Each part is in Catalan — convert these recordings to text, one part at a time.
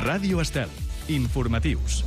Ràdio Estel. Informatius.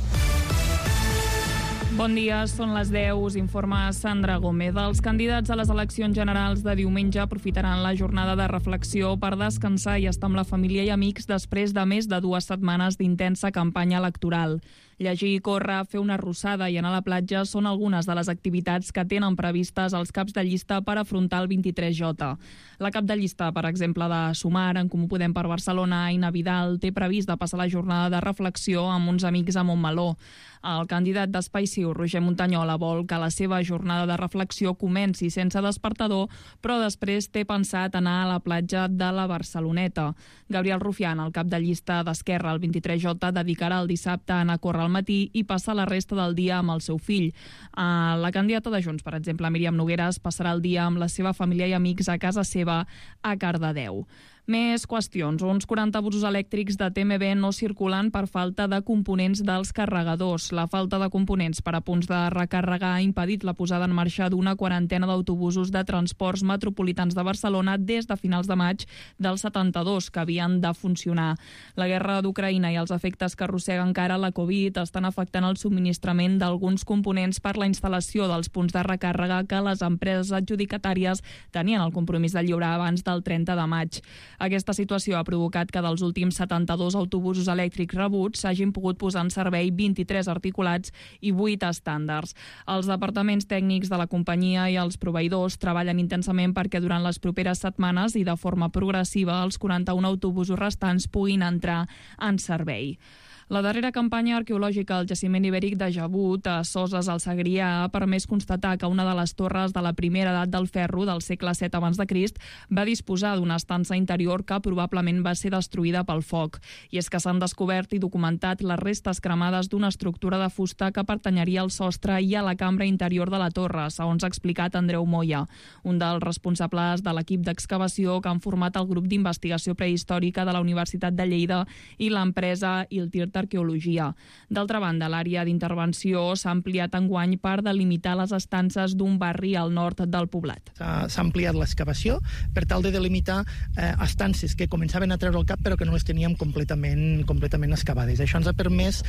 Bon dia, són les 10, us informa Sandra Gómez. Els candidats a les eleccions generals de diumenge aprofitaran la jornada de reflexió per descansar i estar amb la família i amics després de més de 2 setmanes d'intensa campanya electoral. Llegir, córrer, fer una arrossada i anar a la platja són algunes de les activitats que tenen previstes els caps de llista per afrontar el 23J. La cap de llista, per exemple, de Sumar, en Comú Podem per Barcelona, Aina Vidal, té previst de passar la jornada de reflexió amb uns amics a Montmeló. El candidat d'Espai Ciu, Roger Montanyola, vol que la seva jornada de reflexió comenci sense despertador, però després té pensat anar a la platja de la Barceloneta. Gabriel Rufián, el cap de llista d'Esquerra al 23J, dedicarà el dissabte a anar a córrer al matí i passar la resta del dia amb el seu fill. La candidata de Junts, per exemple, Míriam Nogueras, passarà el dia amb la seva família i amics a casa seva a Cardedeu. Més qüestions. Uns 40 busos elèctrics de TMB no circulen per falta de components dels carregadors. La falta de components per a punts de recàrrega ha impedit la posada en marxa d'una quarantena d'autobusos de transports metropolitans de Barcelona des de finals de maig del 72, que havien de funcionar. La guerra d'Ucraïna i els efectes que arrossega encara la Covid estan afectant el subministrament d'alguns components per la instal·lació dels punts de recàrrega que les empreses adjudicatàries tenien el compromís de lliurar abans del 30 de maig. Aquesta situació ha provocat que dels últims 72 autobusos elèctrics rebuts s'hagin pogut posar en servei 23 articulats i 8 estàndards. Els departaments tècnics de la companyia i els proveïdors treballen intensament perquè durant les properes setmanes i de forma progressiva els 41 autobusos restants puguin entrar en servei. La darrera campanya arqueològica al jaciment ibèric de Jabut, a Soses al Segrià, ha permès constatar que una de les torres de la primera edat del ferro del segle VII abans de Crist va disposar d'una estança interior que probablement va ser destruïda pel foc. I és que s'han descobert i documentat les restes cremades d'una estructura de fusta que pertanyeria al sostre i a la cambra interior de la torre, segons ha explicat Andreu Moya, un dels responsables de l'equip d'excavació que han format el grup d'investigació prehistòrica de la Universitat de Lleida i l'empresa Iltir Arqueologia. D'altra banda, l'àrea d'intervenció s'ha ampliat enguany per delimitar les estances d'un barri al nord del poblat. S'ha ampliat l'excavació per tal de delimitar estances que començaven a treure el cap però que no les teníem completament excavades. Això ens ha permès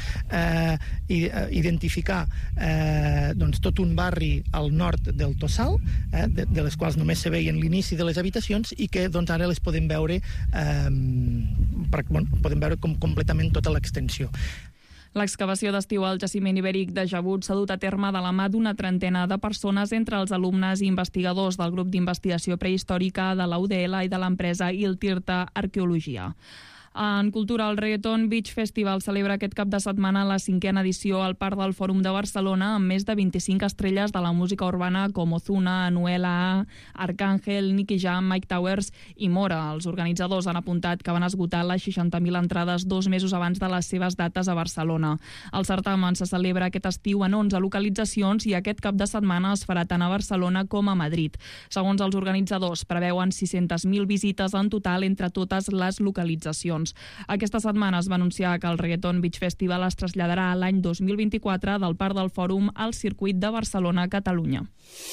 identificar tot un barri al nord del Tossal, de les quals només se veien l'inici de les habitacions i que ara les podem veure com completament tota l'extensió. L'excavació d'estiu al jaciment ibèric de Jabut s'ha dut a terme de la mà d'una trentena de persones entre els alumnes i investigadors del grup d'investigació prehistòrica de la UDL i de l'empresa Iltirta Arqueologia. En cultura, el Reggaeton Beach Festival celebra aquest cap de setmana la 5a edició al Parc del Fòrum de Barcelona amb més de 25 estrelles de la música urbana com Ozuna, Anuel AA, Arcángel, Nicky Jam, Mike Towers i Mora. Els organitzadors han apuntat que van esgotar les 60.000 entrades 2 mesos abans de les seves dates a Barcelona. El certamen se celebra aquest estiu en 11 localitzacions i aquest cap de setmana es farà tant a Barcelona com a Madrid. Segons els organitzadors, preveuen 600.000 visites en total entre totes les localitzacions. Aquesta setmana es va anunciar que el Reggaeton Beach Festival es traslladarà a l'any 2024 del Parc del Fòrum al circuit de Barcelona-Catalunya.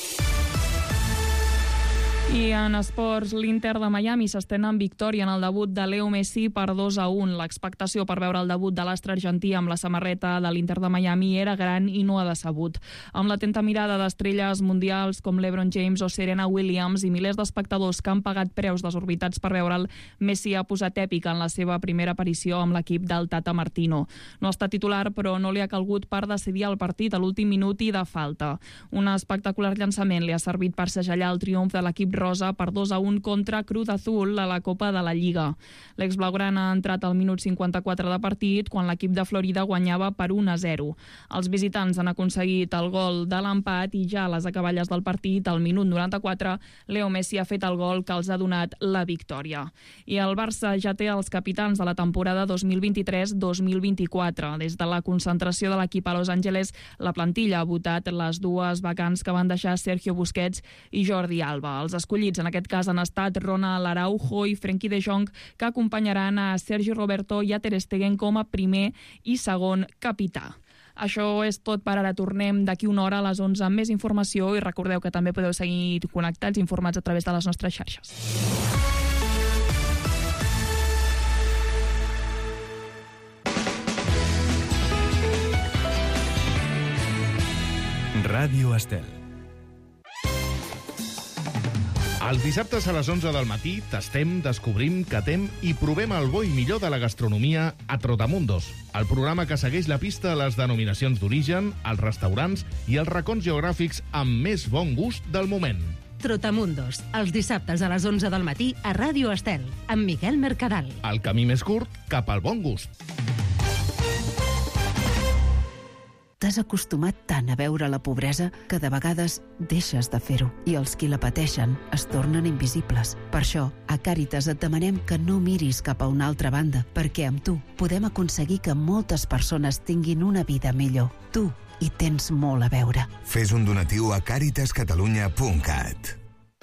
I en esports, l'Inter de Miami s'estrena amb victòria en el debut de Leo Messi per 2-1. L'expectació per veure el debut de l'astre argentí amb la samarreta de l'Inter de Miami era gran i no ha decebut. Amb l'atenta mirada d'estrelles mundials com LeBron James o Serena Williams i milers d'espectadors que han pagat preus desorbitats per veure'l, Messi ha posat èpica en la seva primera aparició amb l'equip del Tata Martino. No ha estat titular, però no li ha calgut per decidir el partit a l'últim minut i de falta. Un espectacular llançament li ha servit per segellar el triomf de l'equip rosa per 2-1 contra Cruz Azul a la Copa de la Lliga. L'ex-blaugrana ha entrat al minut 54 de partit quan l'equip de Florida guanyava per 1-0. Els visitants han aconseguit el gol de l'empat i ja a les acaballes del partit, al minut 94, Leo Messi ha fet el gol que els ha donat la victòria. I el Barça ja té els capitans de la temporada 2023-2024. Des de la concentració de l'equip a Los Angeles, la plantilla ha votat les 2 vacants que van deixar Sergio Busquets i Jordi Alba. Els escollits en aquest cas han estat Ronald Araujo i Frenkie de Jong, que acompanyaran a Sergi Roberto i a Ter Stegen com a primer i segon capità. Això és tot per ara. Tornem d'aquí una hora a les 11 amb més informació i recordeu que també podeu seguir connectats i informats a través de les nostres xarxes. Ràdio Estel. Els dissabtes a les 11 del matí tastem, descobrim, catem i provem el bo i millor de la gastronomia a Trotamundos, el programa que segueix la pista a les denominacions d'origen, els restaurants i els racons geogràfics amb més bon gust del moment. Trotamundos, els dissabtes a les 11 del matí a Ràdio Estel, amb Miquel Mercadal. El camí més curt cap al bon gust. T'has acostumat tant a veure la pobresa que de vegades deixes de fer-ho i els qui la pateixen es tornen invisibles. Per això, a Càritas et demanem que no miris cap a una altra banda, perquè amb tu podem aconseguir que moltes persones tinguin una vida millor. Tu hi tens molt a veure. Fes un donatiu a caritascatalunya.cat.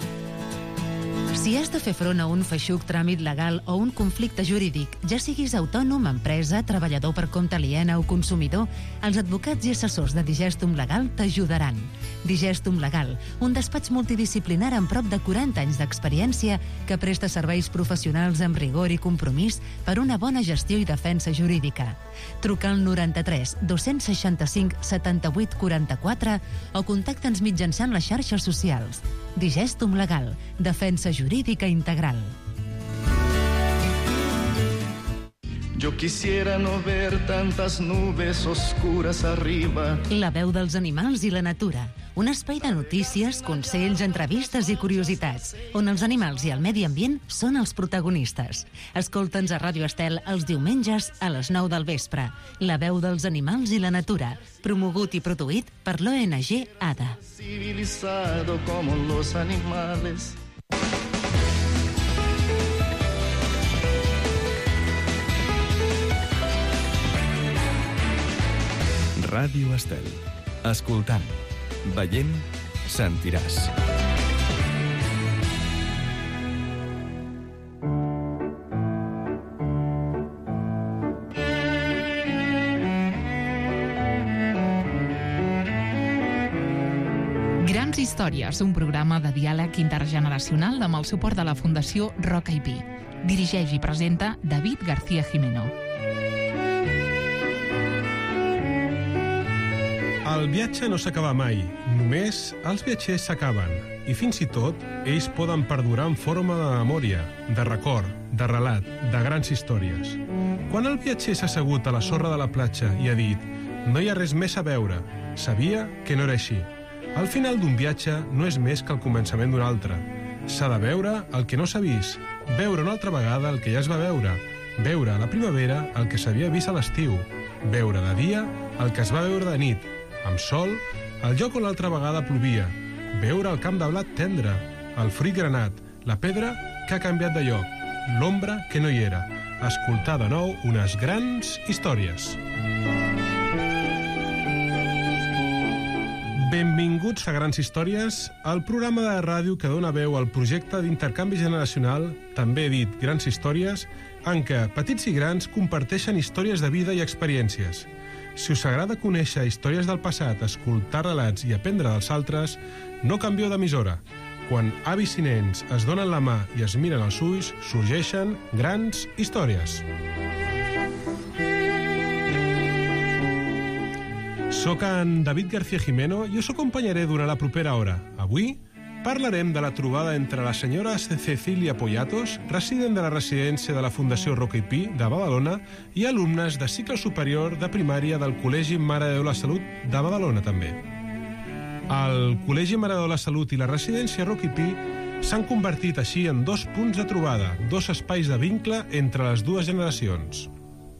Si has de fer front a un feixuc tràmit legal o un conflicte jurídic, ja siguis autònom, empresa, treballador per compte aliena o consumidor, els advocats i assessors de Digestum Legal t'ajudaran. Digestum Legal, un despatx multidisciplinar amb prop de 40 anys d'experiència que presta serveis professionals amb rigor i compromís per una bona gestió i defensa jurídica. Truca al 93 265 78 44 o contacta'ns mitjançant les xarxes socials. Digestum Legal, defensa jurídica integral. Yo quisiera no ver tantas nubes oscuras arriba. La veu dels animals i la natura. Un espai de notícies, consells, entrevistes i curiositats, on els animals i el medi ambient són els protagonistes. Escolta'ns a Ràdio Estel els diumenges a les 9 del vespre. La veu dels animals i la natura, promogut i produït per l'ONG ADA. Civilizado como los animales. Ràdio Estel. Escoltant, veient, sentiràs. Grans històries, un programa de diàleg intergeneracional amb el suport de la Fundació Roca i Pi. Dirigeix i presenta David García Jimeno. El viatge no s'acaba mai, només els viatgers s'acaben, i fins i tot ells poden perdurar en forma de memòria, de record, de relat, de grans històries. Quan el viatger s'ha assegut a la sorra de la platja i ha dit «No hi ha res més a veure», sabia que no era així. El final d'un viatge no és més que el començament d'un altre. S'ha de veure el que no s'ha vist, veure una altra vegada el que ja es va veure, veure a la primavera el que s'havia vist a l'estiu, veure de dia el que es va veure de nit, amb sol, el lloc on l'altra vegada plovia, veure el camp de blat tendre, el fruit granat, la pedra que ha canviat de lloc, l'ombra que no hi era, escoltar de nou unes grans històries. Benvinguts a Grans Històries, el programa de ràdio que dona veu al projecte d'intercanvi generacional, també dit Grans Històries, en què petits i grans comparteixen històries de vida i experiències. Si us agrada conèixer històries del passat, escoltar relats i aprendre dels altres, no canvieu d'emissora. Quan avis i nens es donen la mà i es miren als ulls, sorgeixen grans històries. Soc en David García Jimeno i us acompanyaré durant la propera hora. Avui parlarem de la trobada entre la senyora Cecília Poyatos, resident de la residència de la Fundació Roca i Pi de Badalona, i alumnes de cicle superior de primària del Col·legi Mare de Déu de la Salut de Badalona també. El Col·legi Mare de Déu de la Salut i la residència Roca i Pi s'han convertit així en dos punts de trobada, dos espais de vincle entre les dues generacions.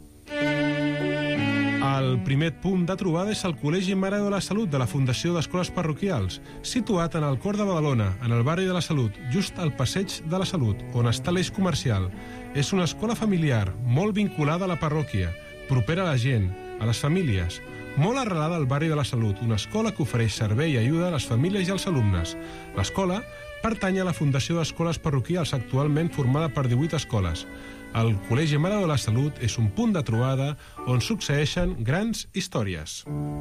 El primer punt de trobada és el Col·legi Mare de Déu de la Salut de la Fundació d'Escoles Parroquials, situat en el cor de Badalona, en el barri de la Salut, just al Passeig de la Salut, on està l'eix comercial. És una escola familiar, molt vinculada a la parròquia, propera a la gent, a les famílies, molt arrelada al barri de la Salut, una escola que ofereix servei i ajuda a les famílies i als alumnes. L'escola pertany a la Fundació d'Escoles Parroquials, actualment formada per 18 escoles. El Col·legi Mare de Déu de la Salut és un punt de trobada on succeeixen grans històries.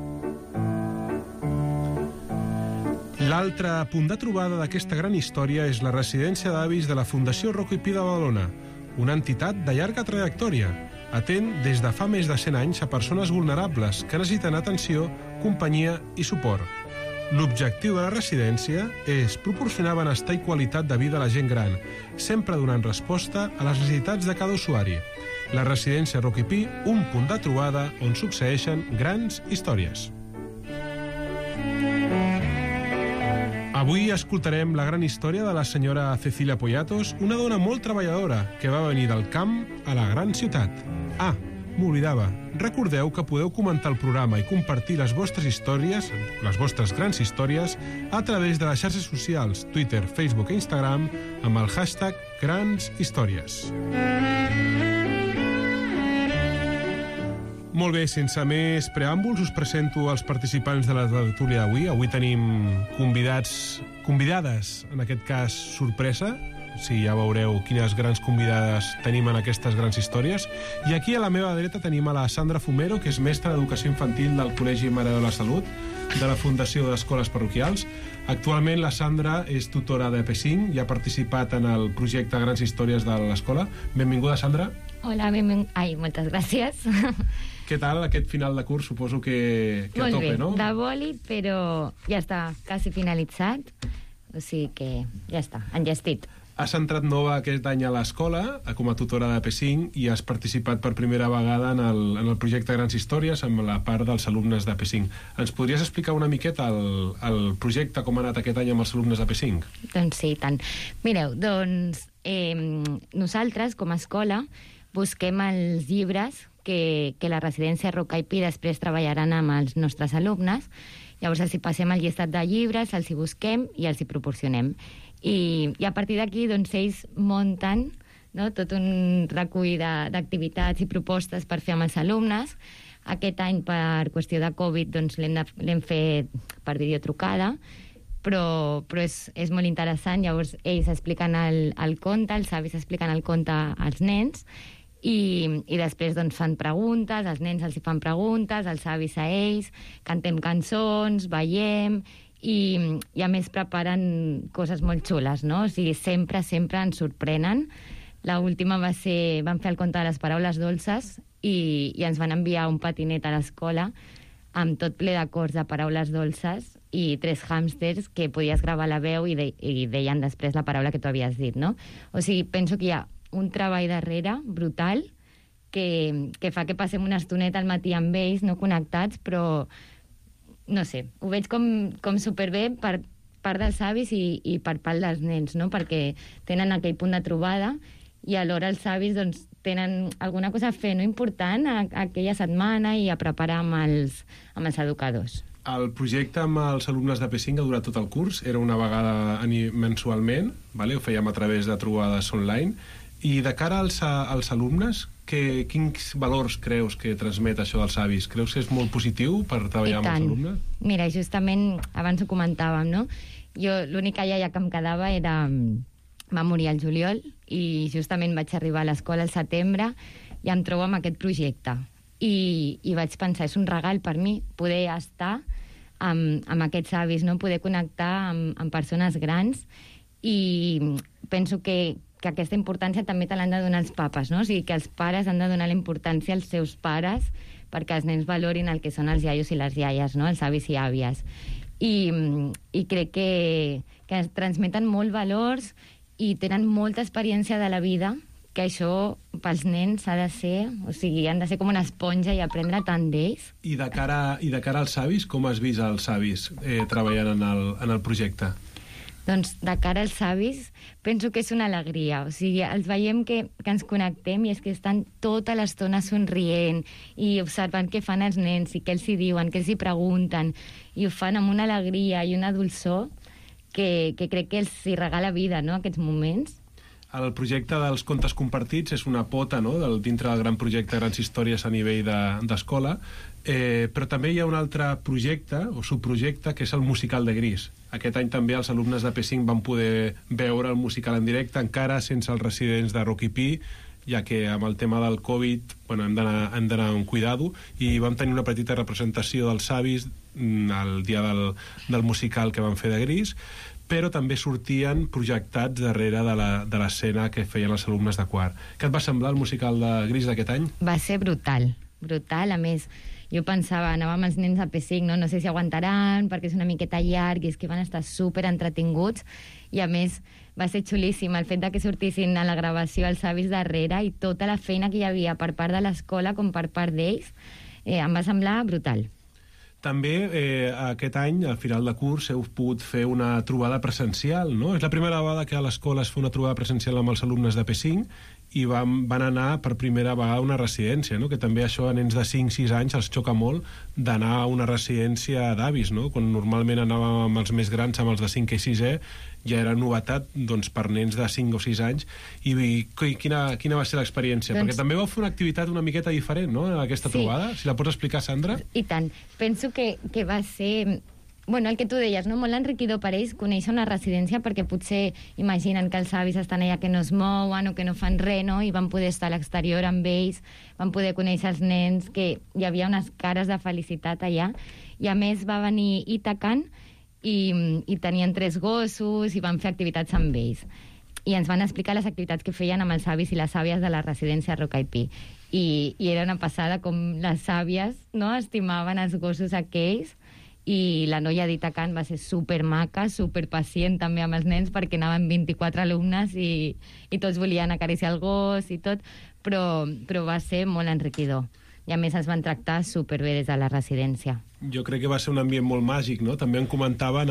L'altre punt de trobada d'aquesta gran història és la residència d'avis de la Fundació Roca i Pi de Badalona, una entitat de llarga trajectòria. Atén des de fa més de 100 anys a persones vulnerables que necessiten atenció, companyia i suport. L'objectiu de la residència és proporcionar benestar i qualitat de vida a la gent gran, sempre donant resposta a les necessitats de cada usuari. La residència Rocky Pi, un punt de trobada on succeeixen grans històries. Avui escoltarem la gran història de la senyora Cecilia Poyatos, una dona molt treballadora que va venir del camp a la gran ciutat. M'oblidava. Recordeu que podeu comentar el programa i compartir les vostres històries, les vostres grans històries, a través de les xarxes socials, Twitter, Facebook i Instagram, amb el hashtag Grans Històries. Molt bé, sense més preàmbuls, us presento els participants de la tertúlia d'avui. Avui tenim convidades, en aquest cas sorpresa. Sí, ja veureu quines grans convidades tenim en aquestes grans històries. I aquí a la meva dreta tenim a la Sandra Fumero, que és mestra d'Educació Infantil del Col·legi Mare de la Salut, de la Fundació d'Escoles Parroquials. Actualment la Sandra és tutora de P5 i ha participat en el projecte Grans Històries de l'escola. Benvinguda, Sandra. Hola, moltes gràcies. Què tal aquest final de curs? Suposo que a tope, no? Molt bé, de boli, però ja està quasi finalitzat. O sigui que ja està, enllestit. Has entrat nova aquest any a l'escola com a tutora de P5 i has participat per primera vegada en el projecte Grans Històries amb la part dels alumnes de P5. Ens podries explicar una miqueta el projecte, com ha anat aquest any amb els alumnes de P5? Doncs sí, tant. Mireu, nosaltres, com a escola, busquem els llibres que la residència Roca i Pi després treballaran amb els nostres alumnes. Llavors els hi passem el llistat de llibres, els hi busquem i els hi proporcionem. I a partir d'aquí doncs, ells munten, no, tot un recull d'activitats i propostes per fer amb els alumnes. Aquest any, per qüestió de Covid, doncs, l'hem fet per videotrucada, però és molt interessant. Llavors ells expliquen el conte, els avis expliquen el conte als nens, i després doncs, fan preguntes, els nens els hi fan preguntes, els avis a ells, cantem cançons, ballem, i a més preparen coses molt xules, no? O sigui, sempre ens sorprenen. L'última van fer el conte de les paraules dolces i ens van enviar un patinet a l'escola amb tot ple d'acords de paraules dolces i 3 hàmsters que podies gravar la veu i deien després la paraula que tu havies dit, no? O sigui, penso que hi ha un treball darrere brutal que fa que passem una estoneta al matí amb ells, no connectats, però no sé, ho veig com superbé per part dels avis i per part dels nens, no? Perquè tenen aquell punt de trobada i alhora els avis doncs, tenen alguna cosa a fer, no, important aquella setmana i a preparar amb els educadors. El projecte amb els alumnes de P5 ha durat tot el curs, era una vegada mensualment, ho fèiem a través de trobades online, i de cara als alumnes, quins valors creus que transmet això dels avis? Creus que és molt positiu per treballar amb els alumnes? Mira, justament abans ho comentàvem, no? Jo l'única iaia que em quedava va morir al juliol i justament vaig arribar a l'escola al setembre i em trobo amb aquest projecte. I vaig pensar, és un regal per mi poder estar amb aquests avis, no? Poder connectar amb persones grans, i penso que aquesta importància també te l'han de donar els papes, no? O sigui, que els pares han de donar la importància als seus pares perquè els nens valorin el que són els iaios i les iaies, no? Els avis i àvies. I crec que es transmeten molt valors i tenen molta experiència de la vida, que això pels nens ha de ser, o sigui, han de ser com una esponja i aprendre tant d'ells. I de cara als avis, com has vist els avis treballant en el projecte? Doncs de cara als avis penso que és una alegria, o sigui, els veiem que ens connectem i és que estan tota l'estona somrient i observant què fan els nens i què els hi diuen, què els hi pregunten, i ho fan amb una alegria i una dolçor que crec que els hi regala vida, no?, aquests moments. El projecte dels contes compartits és una pota, no?, dintre del gran projecte Grans Històries a nivell d'escola, però també hi ha un altre projecte o subprojecte que és el musical de Gris. Aquest any també els alumnes de P5 van poder veure el musical en directe, encara sense els residents de Rocky Pi, ja que amb el tema del Covid hem d'anar amb cuidado, i vam tenir una petita representació dels avis el dia del musical que van fer de Gris, però també sortien projectats darrere de l'escena que feien els alumnes de quart. Què et va semblar el musical de Gris d'aquest any? Va ser brutal, a més. jo pensava, anava amb els nens a P5, no sé si aguantaran, perquè és una miqueta llarg, i és que van estar super entretinguts, i a més va ser xulíssim el fet de que sortissin a la gravació els avis darrere i tota la feina que hi havia per part de l'escola com per part d'ells, em va semblar brutal. També aquest any, al final de curs, heu pogut fer una trobada presencial, no? És la primera vegada que a l'escola es fa una trobada presencial amb els alumnes de P5 i van anar per primera vegada a una residència, no? Que també això a nens de 5-6 anys els xoca molt d'anar a una residència d'avis, no? Quan normalment anàvem amb els més grans, amb els de 5 i 6è, ja era novetat doncs, per nens de 5 o 6 anys. I quina va ser l'experiència? Doncs... Perquè també vau fer una activitat una miqueta diferent, no?, en aquesta trobada. Si la pots explicar, Sandra? I tant. Penso que va ser... Bueno, el que tu deies, no? Molt enriquidor per ells conèixer una residència, perquè potser imaginen que els avis estan allà que no es mouen o que no fan res, no? I van poder estar a l'exterior amb ells, van poder conèixer els nens, que hi havia unes cares de felicitat allà. I a més va venir Itacan i tenien 3 gossos i van fer activitats amb ells. I ens van explicar les activitats que feien amb els avis i les àvies de la residència Roca i Pi. I era una passada com les àvies, no?, estimaven els gossos aquells, i la noia d'Itacan va ser supermaca, superpacient també amb els nens, perquè anaven 24 alumnes i tots volien acariciar el gos i tot, però va ser molt enriquidor. I a més ens van tractar superbé des de la residència. Jo crec que va ser un ambient molt màgic, no? També en comentaven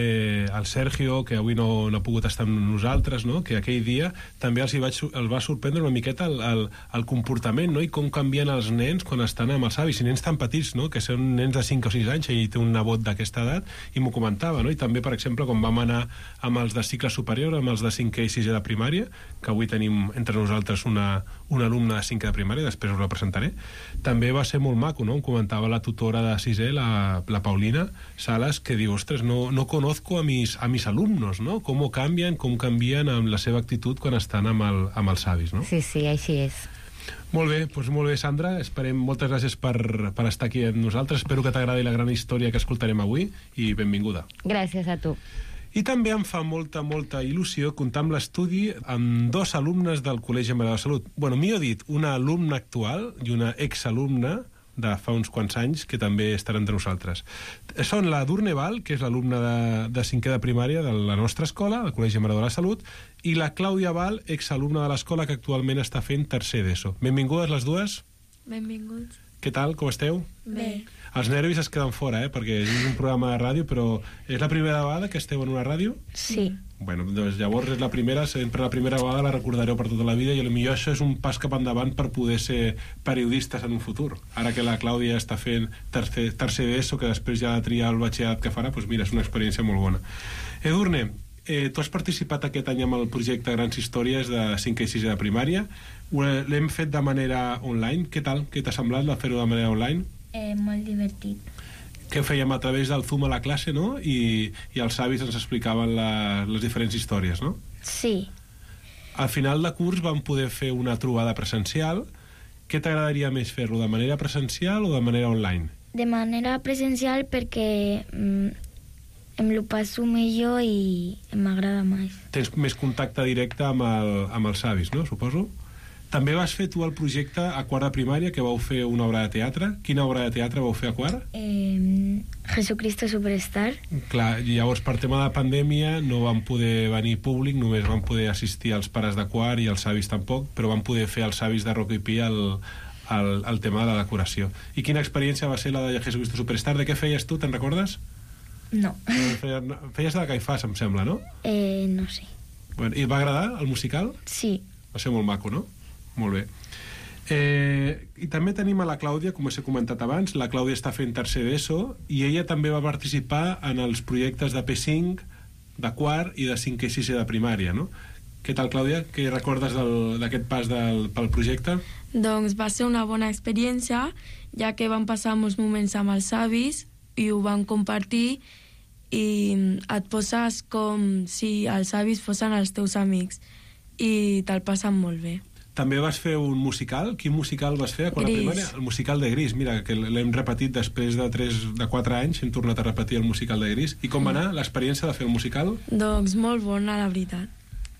el Sergio, que avui no ha pogut estar amb nosaltres, no?, que aquell dia també els va sorprendre una miqueta el comportament, no?, i com canvien els nens quan estan amb els avis, i nens tan petits, no?, que són nens de 5 o 6 anys, i té un nebot d'aquesta edat, i m'ho comentava, no?, i també, per exemple, quan vam anar amb els de cicle superior, amb els de 5è i 6è de primària, que avui tenim entre nosaltres un alumne de 5è de primària, després us la presentaré, també va ser molt maco, no?, em comentava la tutora de 6è, la Paulina Salas, que diu, ostres, no conozco a mis alumnos, ¿no? Com canvien amb la seva actitud quan estan amb els avis, no? Sí, així és. Molt bé, doncs molt bé, Sandra. Moltes gràcies per estar aquí amb nosaltres. Espero que t'agradi la gran història que escoltarem avui i benvinguda. Gràcies a tu. I també em fa molta il·lusió comptar amb l'estudi amb 2 alumnes del Col·legi Mare de la Salut. Bueno, millor dit, una alumna actual i una exalumna de fa uns quants anys, que també estaran entre nosaltres. Són la Edurne Val, que és l'alumna de 5è de primària de la nostra escola, del Col·legi Mare de la Salut, i la Clàudia Val, exalumna de l'escola, que actualment està fent 3è d'ESO. Benvingudes les dues. Benvinguts. Què tal, com esteu? Bé. Els nervis es queden fora, perquè és un programa de ràdio, però és la primera vegada que esteu en una ràdio? Sí. Bueno, doncs llavors és la primera, sempre la primera vegada la recordareu per tota la vida, i potser això és un pas cap endavant per poder ser periodistes en un futur. Ara que la Clàudia està fent tercer d'ESO, que després ja tria el batxillerat que farà, doncs mira, és una experiència molt bona. Edurne, tu has participat aquest any amb el projecte Grans Històries de 5è i 6è de primària. L'hem fet de manera online. Què tal? Què t'ha semblat fer-ho de manera online? Molt divertit. Que fèiem a través del Zoom a la classe, no? I els avis ens explicaven les diferents històries, no? Sí. Al final de curs vam poder fer una trobada presencial. Què t'agradaria més fer-lo, de manera presencial o de manera online? De manera presencial, perquè em lo passo millor i m'agrada més. Tens més contacte directe amb els avis, no? Suposo. També vas fer tu el projecte a quart de primària, que vau fer una obra de teatre. Quina obra de teatre vau fer a quart? Jesucristo Superstar. Clar, llavors per tema de pandèmia no van poder venir públic, només van poder assistir els pares de quart i els avis tampoc, però van poder fer els avis de Roca i Pi el tema de la decoració. I quina experiència va ser la de Jesucristo Superstar? De què feies tu, te'n recordes? No. Feies de Caifàs, em sembla, no? No sé. Bueno, i va agradar el musical? Sí. Va ser molt maco, no? Molt bé. I també tenim a la Clàudia, com us he comentat abans. La Clàudia està fent 3è d'ESO i ella també va participar en els projectes de P5, de quart i de 5è i 6è de primària, no? Què tal, Clàudia? Què recordes d'aquest pas pel projecte? Doncs va ser una bona experiència, ja que vam passar molts moments amb els avis i ho vam compartir, i et poses com si els avis fossin els teus amics i te'l passen molt bé. També vas fer un musical. Quin musical vas fer a quart de primària? El musical de Gris. Mira, que l'hem repetit després de 4 anys, hem tornat a repetir el musical de Gris. I com va anar l'experiència de fer el musical? Doncs molt bona, la veritat.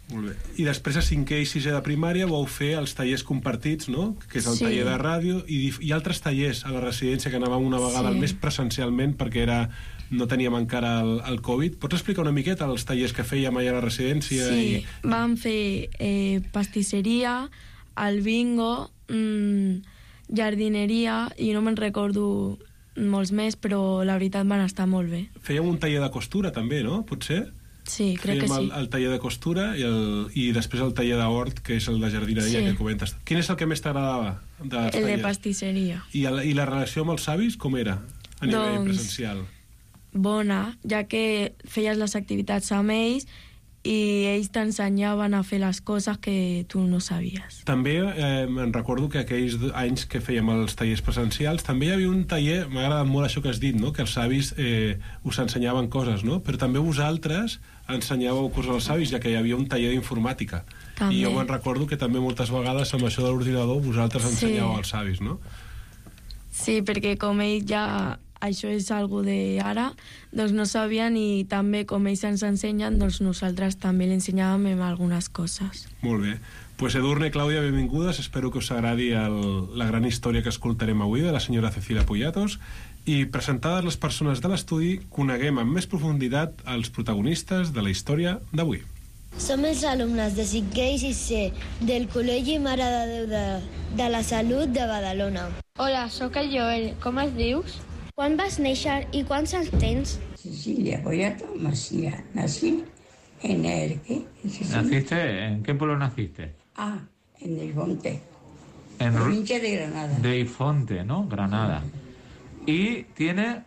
Molt bé. I després a 5è i 6è de primària vau fer els tallers compartits, no? Que és el taller de ràdio i altres tallers a la residència que anàvem una vegada al mes presencialment perquè no teníem encara el Covid. Pots explicar una miqueta els tallers que fèiem allà a la residència? Sí, vam fer pastisseria, el bingo, jardineria i no me'n recordo molts més, però la veritat van estar molt bé. Fèiem un taller de costura també, no? Potser? Sí, crec que sí. Fèiem el taller de costura i després el taller d'hort, que és el de jardineria que comentes. Quin és el que més t'agradava? El de pastisseria. I la relació amb els avis com era a nivell presencial? Bona, ja que feies les activitats amb ells i ells t'ensenyaven a fer les coses que tu no sabies. També me'n recordo que aquells anys que fèiem els tallers presencials també hi havia un taller, m'ha agradat molt això que has dit, no? Que els avis us ensenyaven coses, no? Però també vosaltres ensenyàveu coses als avis, ja que hi havia un taller d'informàtica. I jo me'n recordo que també moltes vegades amb això de l'ordinador vosaltres ensenyàveu als avis, no? Sí, perquè com ells ja això és algo d'ara, doncs no sabien i també com ells ens ensenyen, doncs nosaltres també l'ensenyàvem en algunes coses. Molt bé. Pues Edurne, Clàudia, benvingudes. Espero que us agradi la gran història que escoltarem avui de la senyora Cecilia Poyatos i presentades les persones de l'estudi coneguem amb més profunditat els protagonistes de la història d'avui. Som els alumnes de 5è i 6è del Col·legi Mare de Déu de la Salut de Badalona. Hola, sóc el Joel. Com es dius? Quan vas néixer i quants anys tens? Cecilia Poyatos Macía. Nací en el... ¿qué? ¿Naciste? ¿En qué pueblo naciste? En el Fonte. En provincia de Granada. De Ifonte, ¿no? Granada. Y tiene...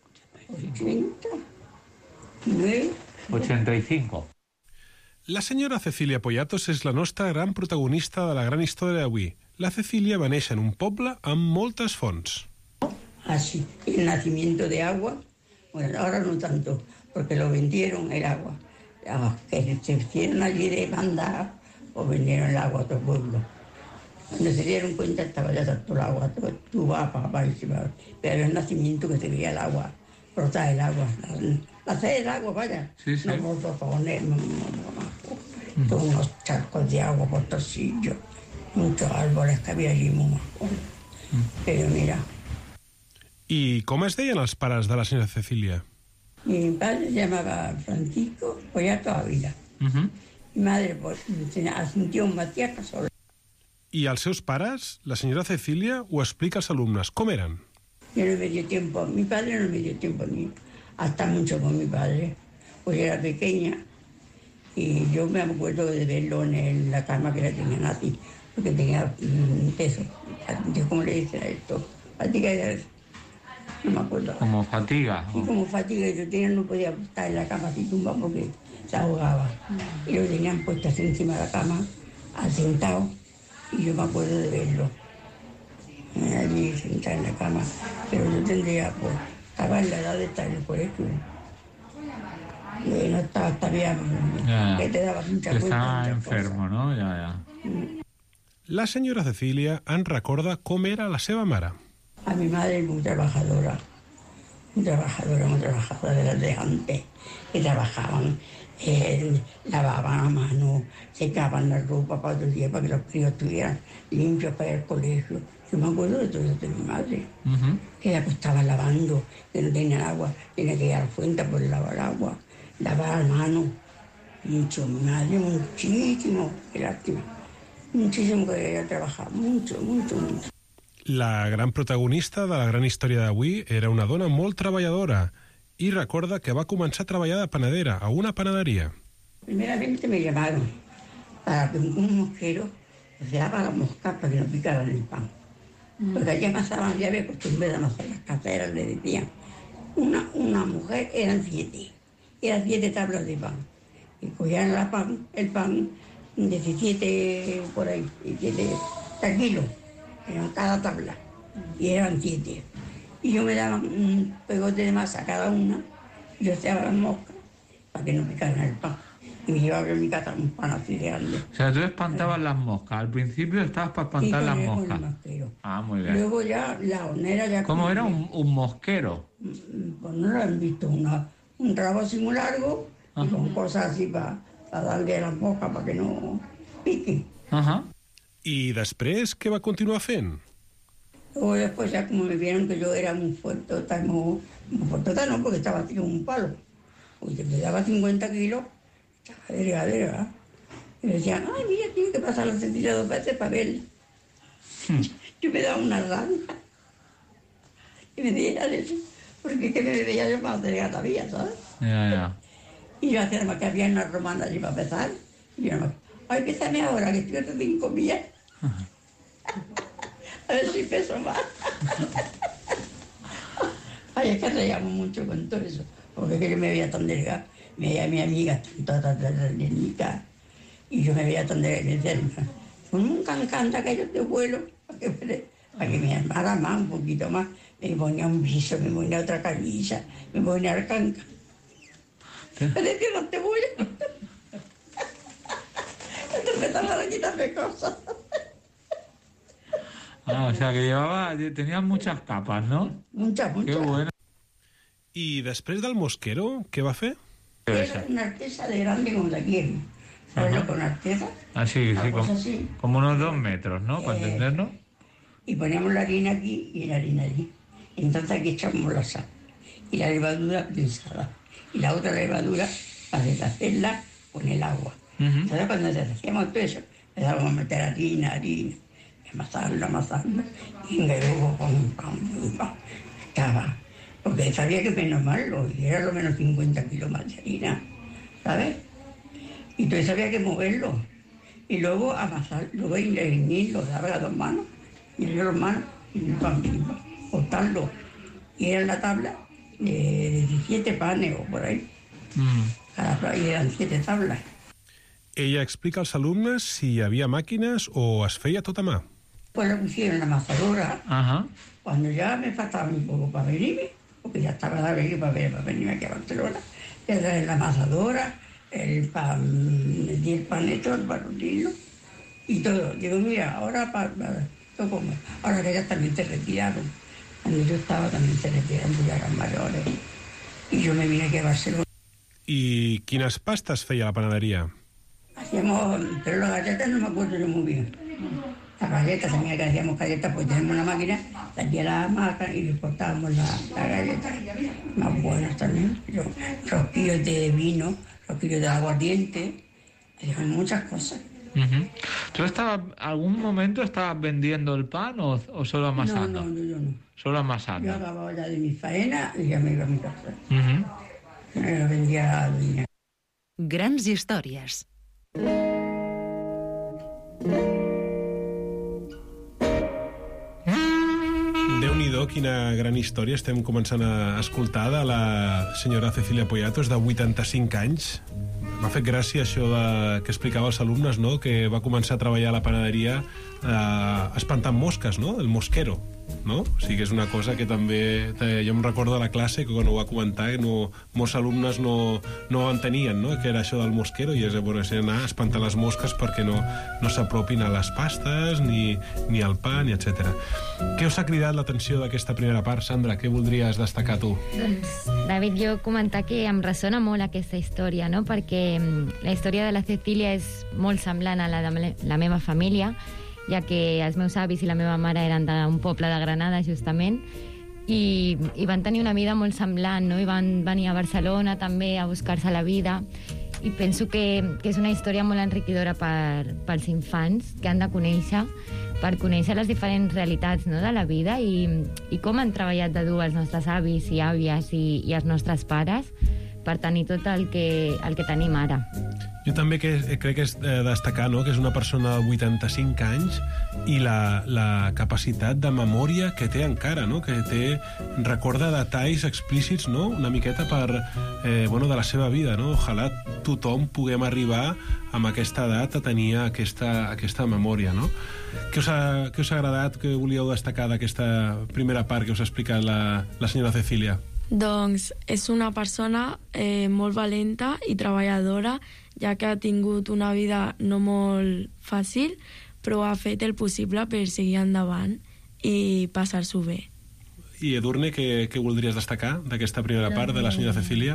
85. La senyora Cecilia Poyatos és la nostra gran protagonista de la gran història d'avui. La Cecilia va néixer en un poble amb moltes fonts. Así, el nacimiento de agua, bueno, ahora no tanto, porque lo vendieron el agua. Que se hicieron allí de banda, o vendieron el agua a todo el pueblo. Cuando se dieron cuenta estaba ya todo el agua, tú vas para y se va. Pero el nacimiento que se veía el agua, brotar el agua, la sed del agua, vaya. Sí, sí. No poner todos unos charcos de agua por todos sitios, muchos árboles que había allí, muy majones. Pero mira. I com es deien els pares de la senyora Cecilia? Mi padre se llamaba Francisco Poyatos Ávila. Mi madre Asunción Matías Casola. I els seus pares, la senyora Cecilia, ho explica als alumnes. Com eren? Yo no me dio tiempo, mi padre no me dio tiempo ni a estar mucho con mi padre, pues era pequeña y yo me acuerdo de verlo en la cama que la tenían así, porque tenía peso. ¿Cómo le dicen a esto? Fatiga de... No me acuerdo. ¿Como fatiga? Sí, como fatiga. Yo no podía estar en la cama así tumbado porque se ahogaba. Y lo tenían puesto así encima de la cama, sentado, y yo me acuerdo de verlo. Allí sentado en la cama. Pero yo tendría, pues, estaba en la edad de estar en el colegio. No estaba bien, que te daba mucha cuenta. Estaba enfermo, ¿no? Ya. La senyora Cecilia en recorda com era la seva mare. A mi madre muy trabajadora de las de antes, que trabajaban, lavaban a mano, secaban la ropa para otro día, para que los críos estuvieran limpios para ir al colegio. Yo me acuerdo de todo eso de mi madre, que ella estaba lavando, que no tenía agua, tenía que ir a la fuente por lavar agua, lavar a mano. Mucho, mi madre, muchísimo, qué lástima. Muchísimo que ella trabajaba, mucho. La gran protagonista de la gran història d'avui era una dona molt treballadora i recorda que va començar a treballar de panadera a una panadería. Primeramente me llamaron para que un mosquero se daba las moscas para que no picaran el pan. Porque allá amasaban, ya había costumbre de amasar las caseras, le decían. Una mujer eran 7 tablas de pan. Y cogían el pan 17 por ahí, 17 kilos. En cada tabla, y eran 7. Y yo me daba un pegote de masa a cada una, y yo hacía las moscas para que no picaran el pan. Y me llevaba a mi casa un pan así de grande. O sea, tú espantabas las moscas. Al principio estabas para espantar las moscas. Muy bien. Luego ya la hornera ya... ¿Cómo era un mosquero? Pues no lo han visto, un rabo así muy largo y con cosas así para a darle a las moscas para que no piquen. I després, què va continuar fent? Luego después ya como me vieron que yo era muy fuertota, no, porque estaba así como un palo. Porque me daba 50 kilos, estaba delgada. Y me decían, ay, mira, tiene que pasar la Cecilia 2 veces para verla. Yo me daba una rana. Y me decían eso, porque es que me veía yo más delgada todavía, ¿sabes? Y yo hacía más que había una romana allí para pesar. Y yo, ay, pésame ahora, que estoy recién comida. A ver si peso más. Ay, es que reíamos mucho con todo eso, porque que yo me veía tan delgada. Me veía a mi amiga tan llenita, y yo me veía tan delgada. Y me decían, nunca encanta que yo te vuelo, para que me armara más, un poquito más. Me ponía un viso, me ponía otra camisa, me ponía el canca. Me decía, no te vuelo. Entonces empezaban a quitarme cosas. O sea, que tenía muchas capas, ¿no? Muchas. Qué bueno. I després del Mosquero, què va fer? Era una artesa de grande como la quiero. ¿Sabes lo con artesa? Sí, así. Como unos 2 metros, ¿no? Para entendernos. Y poníamos la harina aquí y la harina allí. Y entonces aquí echamos la sal. Y la levadura prensada. Y la otra levadura para deshacerla con el agua. Entonces cuando deshacíamos todo eso, empezábamos a meter harina. Amasarlo. Y luego estaba. Porque sabía que menos malo, y era lo menos 50 kilos más de harina, ¿sabes? Y entonces había que moverlo. Y luego amasarlo, luego ingeniarlo, daba las 2 manos, y yo las manos, y cortarlo. Y era la tabla de 17 panes o por ahí. Cada plato, y eran 7 tablas. Ella explica als alumnes si hi havia màquines o es feia tot a mà. Pues lo pusieron en la amasadora. Cuando ya me faltaba un poco para venirme, porque ya estaba la venir para venirme aquí a Barcelona, era en la amasadora, el pan hecho, el barrotino y todo. Digo, mira, ahora ahora que ya también se retiraron. Cuando yo estaba también se retiraron, pues ya eran mayores. Y yo me vine aquí a Barcelona. I quines pastes feia la panaderia? Hacíamos, pero las galletas no me acuerdo yo muy bien. Las galletas, también que hacíamos galletas, pues tenemos una máquina, aquí a la hamaca y le cortábamos las galletas. Más buenas también. Rosquillos de vino, rosquillos de aguardiente, hacíamos muchas cosas. ¿Tú algún momento estabas vendiendo el pan o solo amasando? No, yo no. Solo amasando. Yo acababa ya de mi faena y ya me iba a mi casa. Yo no vendía dinero. Grans històries. Déu-n'hi-do, quina gran història estem començant a escoltar de la senyora Cecilia Poyatos, de 85 anys. M'ha fet gràcia això que explicava als alumnes, no?, que va començar a treballar a la panaderia espantant mosques, no?, el mosquero, no? O sigui que és una cosa que també... Jo em recordo de la classe que quan ho va comentar molts alumnes no entenien, no?, que era això del mosquero, i és anar a espantar les mosques perquè no s'apropin a les pastes ni al pa, ni etc. Què us ha cridat l'atenció d'aquesta primera part, Sandra? Què voldries destacar tu? Doncs, David, jo comentar que em ressona molt aquesta història, no?, perquè la història de la Cecília és molt semblant a la de la meva família, ja que els meus avis i la meva mare eren d'un poble de Granada, justament, i van tenir una vida molt semblant, no?, i van venir a Barcelona també a buscar-se la vida, i penso que és una història molt enriquidora pels infants que han de conèixer, per conèixer les diferents realitats, no?, de la vida i com han treballat de dur els nostres avis i àvies i els nostres pares per tenir tot el que tenim ara. Jo també crec que és destacar, no?, que és una persona de 85 anys i la capacitat de memòria que té encara, no?, que recorda detalls explícits, no?, una miqueta de la seva vida, no? Ojalà tothom puguem arribar amb aquesta edat a tenir aquesta memòria, no? Què us ha agradat, que volíeu destacar d'aquesta primera part que us ha explicat la senyora Cecília? Doncs és una persona molt valenta i treballadora, ja que ha tingut una vida no molt fàcil, però ha fet el possible per seguir endavant i passar-s'ho bé. I Edurne, què voldries destacar d'aquesta primera part de la senyora Cecília?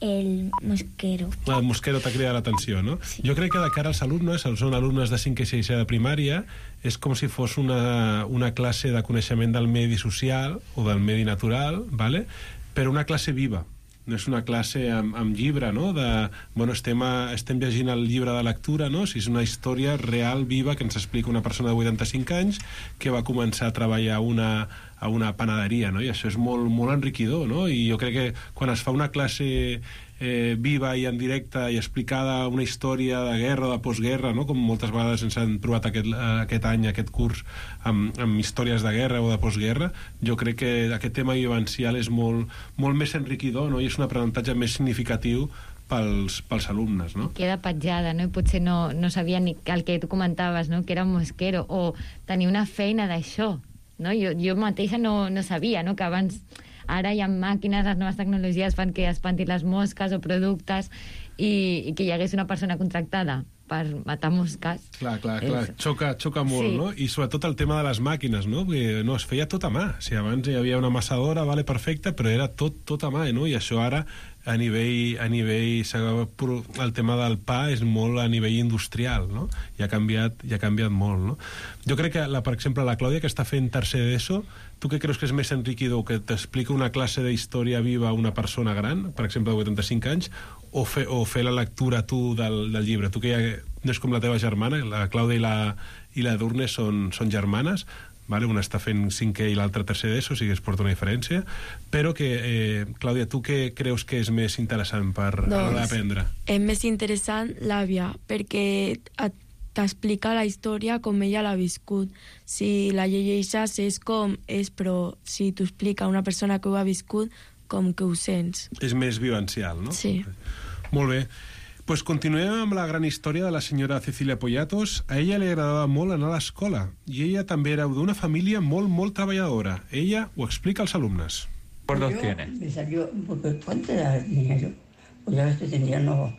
el mosquero. El mosquero t'ha cridat l'atenció, no? Sí. Jo crec que de cara als alumnes, són alumnes de 5 i 6 de primària, és com si fos una classe de coneixement del medi social o del medi natural, ¿vale? Però una classe viva. No és una classe amb llibre, no? Estem llegint el llibre de lectura, no? Si és una història real, viva, que ens explica una persona de 85 anys que va començar a treballar a una panaderia, no? I això és molt, molt enriquidor, no? I jo crec que quan es fa una classe viva i en directe i explicada una història de guerra o de postguerra, no? Com moltes vegades ens han provat aquest any, aquest curs, amb històries de guerra o de postguerra, jo crec que aquest tema vivencial és molt més enriquidor, no? I és un aprenentatge més significatiu pels alumnes, no? Queda petjada, no? I potser no sabia ni el que tu comentaves, no? Que era un mosquero, o tenir una feina d'això, no? Jo mateixa no sabia, no? Que abans... Ara hi ha màquines, les noves tecnologies fan que espantin les mosques o productes i que hi hagués una persona contractada per matar mosques. Clar, xoca molt, sí. No? I sobretot el tema de les màquines, no? Perquè no, es feia tot a mà. Si abans hi havia una amassadora, vale, perfecte, però era tot a mà, no? I això ara a nivell el tema del pa és molt a nivell industrial, no? I ha canviat molt, no? Jo crec que, per exemple, la Clàudia, que està fent tercer d'ESO, tu què creus que és més enriquidor, que t'explica una classe d'història viva a una persona gran, per exemple, de 85 anys, o fer la lectura tu del llibre? Tu que ja no és com la teva germana, la Clàudia i la Edurne són germanes, vale? Una està fent 5è i l'altra tercer d'ESO, o sigui que es porta una diferència, però que, Clàudia, tu què creus que és més interessant per a l'hora d'aprendre? És més interessant l'àvia, perquè t'explica la història com ella l'ha viscut. Si la llegeixes és com és, però si t'ho explica una persona que ho ha viscut, com que ho sents. És més vivencial, no? Sí. Molt bé. Pues continuem amb la gran història de la senyora Cecilia Poyatos. A ella li agradava molt anar a l'escola i ella també era d'una família molt treballadora. Ella ho explica als alumnes. ¿Cuántos tiene? Me salió, porque ¿cuánta edad tenía yo? Pues ya ves que tenía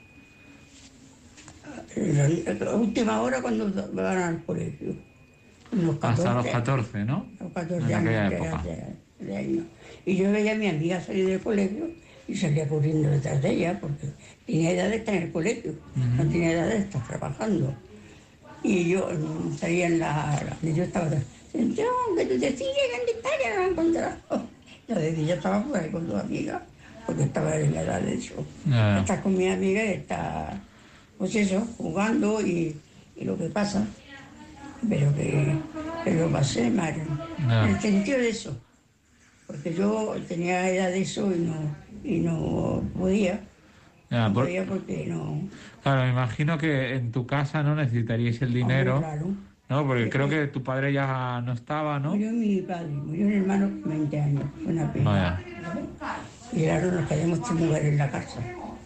la última hora cuando van al colegio. Los 14, hasta los 14, ¿no? Los 14 años de años. Y yo veía a mi amiga salir del colegio y salía corriendo detrás de ella porque tenía edad de estar en el colegio, no tenía edad de estar trabajando. Y yo salía yo estaba sentado, que tú te sigues, ¿dónde estás? Ya no me he encontrado. Entonces yo estaba por ahí con tu amiga, porque estaba en la edad de eso. Estás con mi amiga y está, pues eso, jugando y lo que pasa. Pero que lo pasé mal, en el sentido de eso. Porque yo tenía edad de eso y no podía. No podía porque no... Claro, me imagino que en tu casa no necesitaríais el dinero. Claro. No, porque creo que tu padre ya no estaba, ¿no? Murió mi padre, murió un hermano con 20 años, fue una pena. Y claro, nos quedamos 3 mujeres en la casa.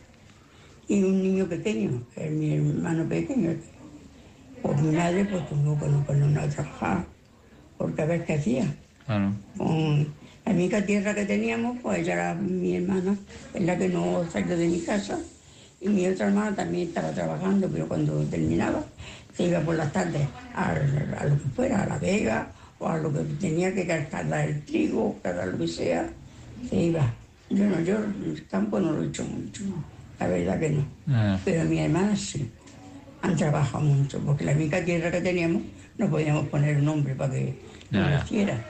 Y un niño pequeño, que es mi hermano pequeño. Pues mi madre pues tuvo que no trabajar, porque a ver qué hacía. Claro. Con la única tierra que teníamos, pues ella era mi hermana, es la que no salió de mi casa. Y mi otra hermana también estaba trabajando, pero cuando terminaba, se iba por las tardes a lo que fuera, a La Vega, o a lo que tenía que cargar el trigo, cargar lo que sea, se iba. Yo el campo no lo he hecho mucho, la verdad que no. Pero mi hermana sí, han trabajado mucho, porque la única tierra que teníamos no podíamos poner un nombre para que no lo hiciera.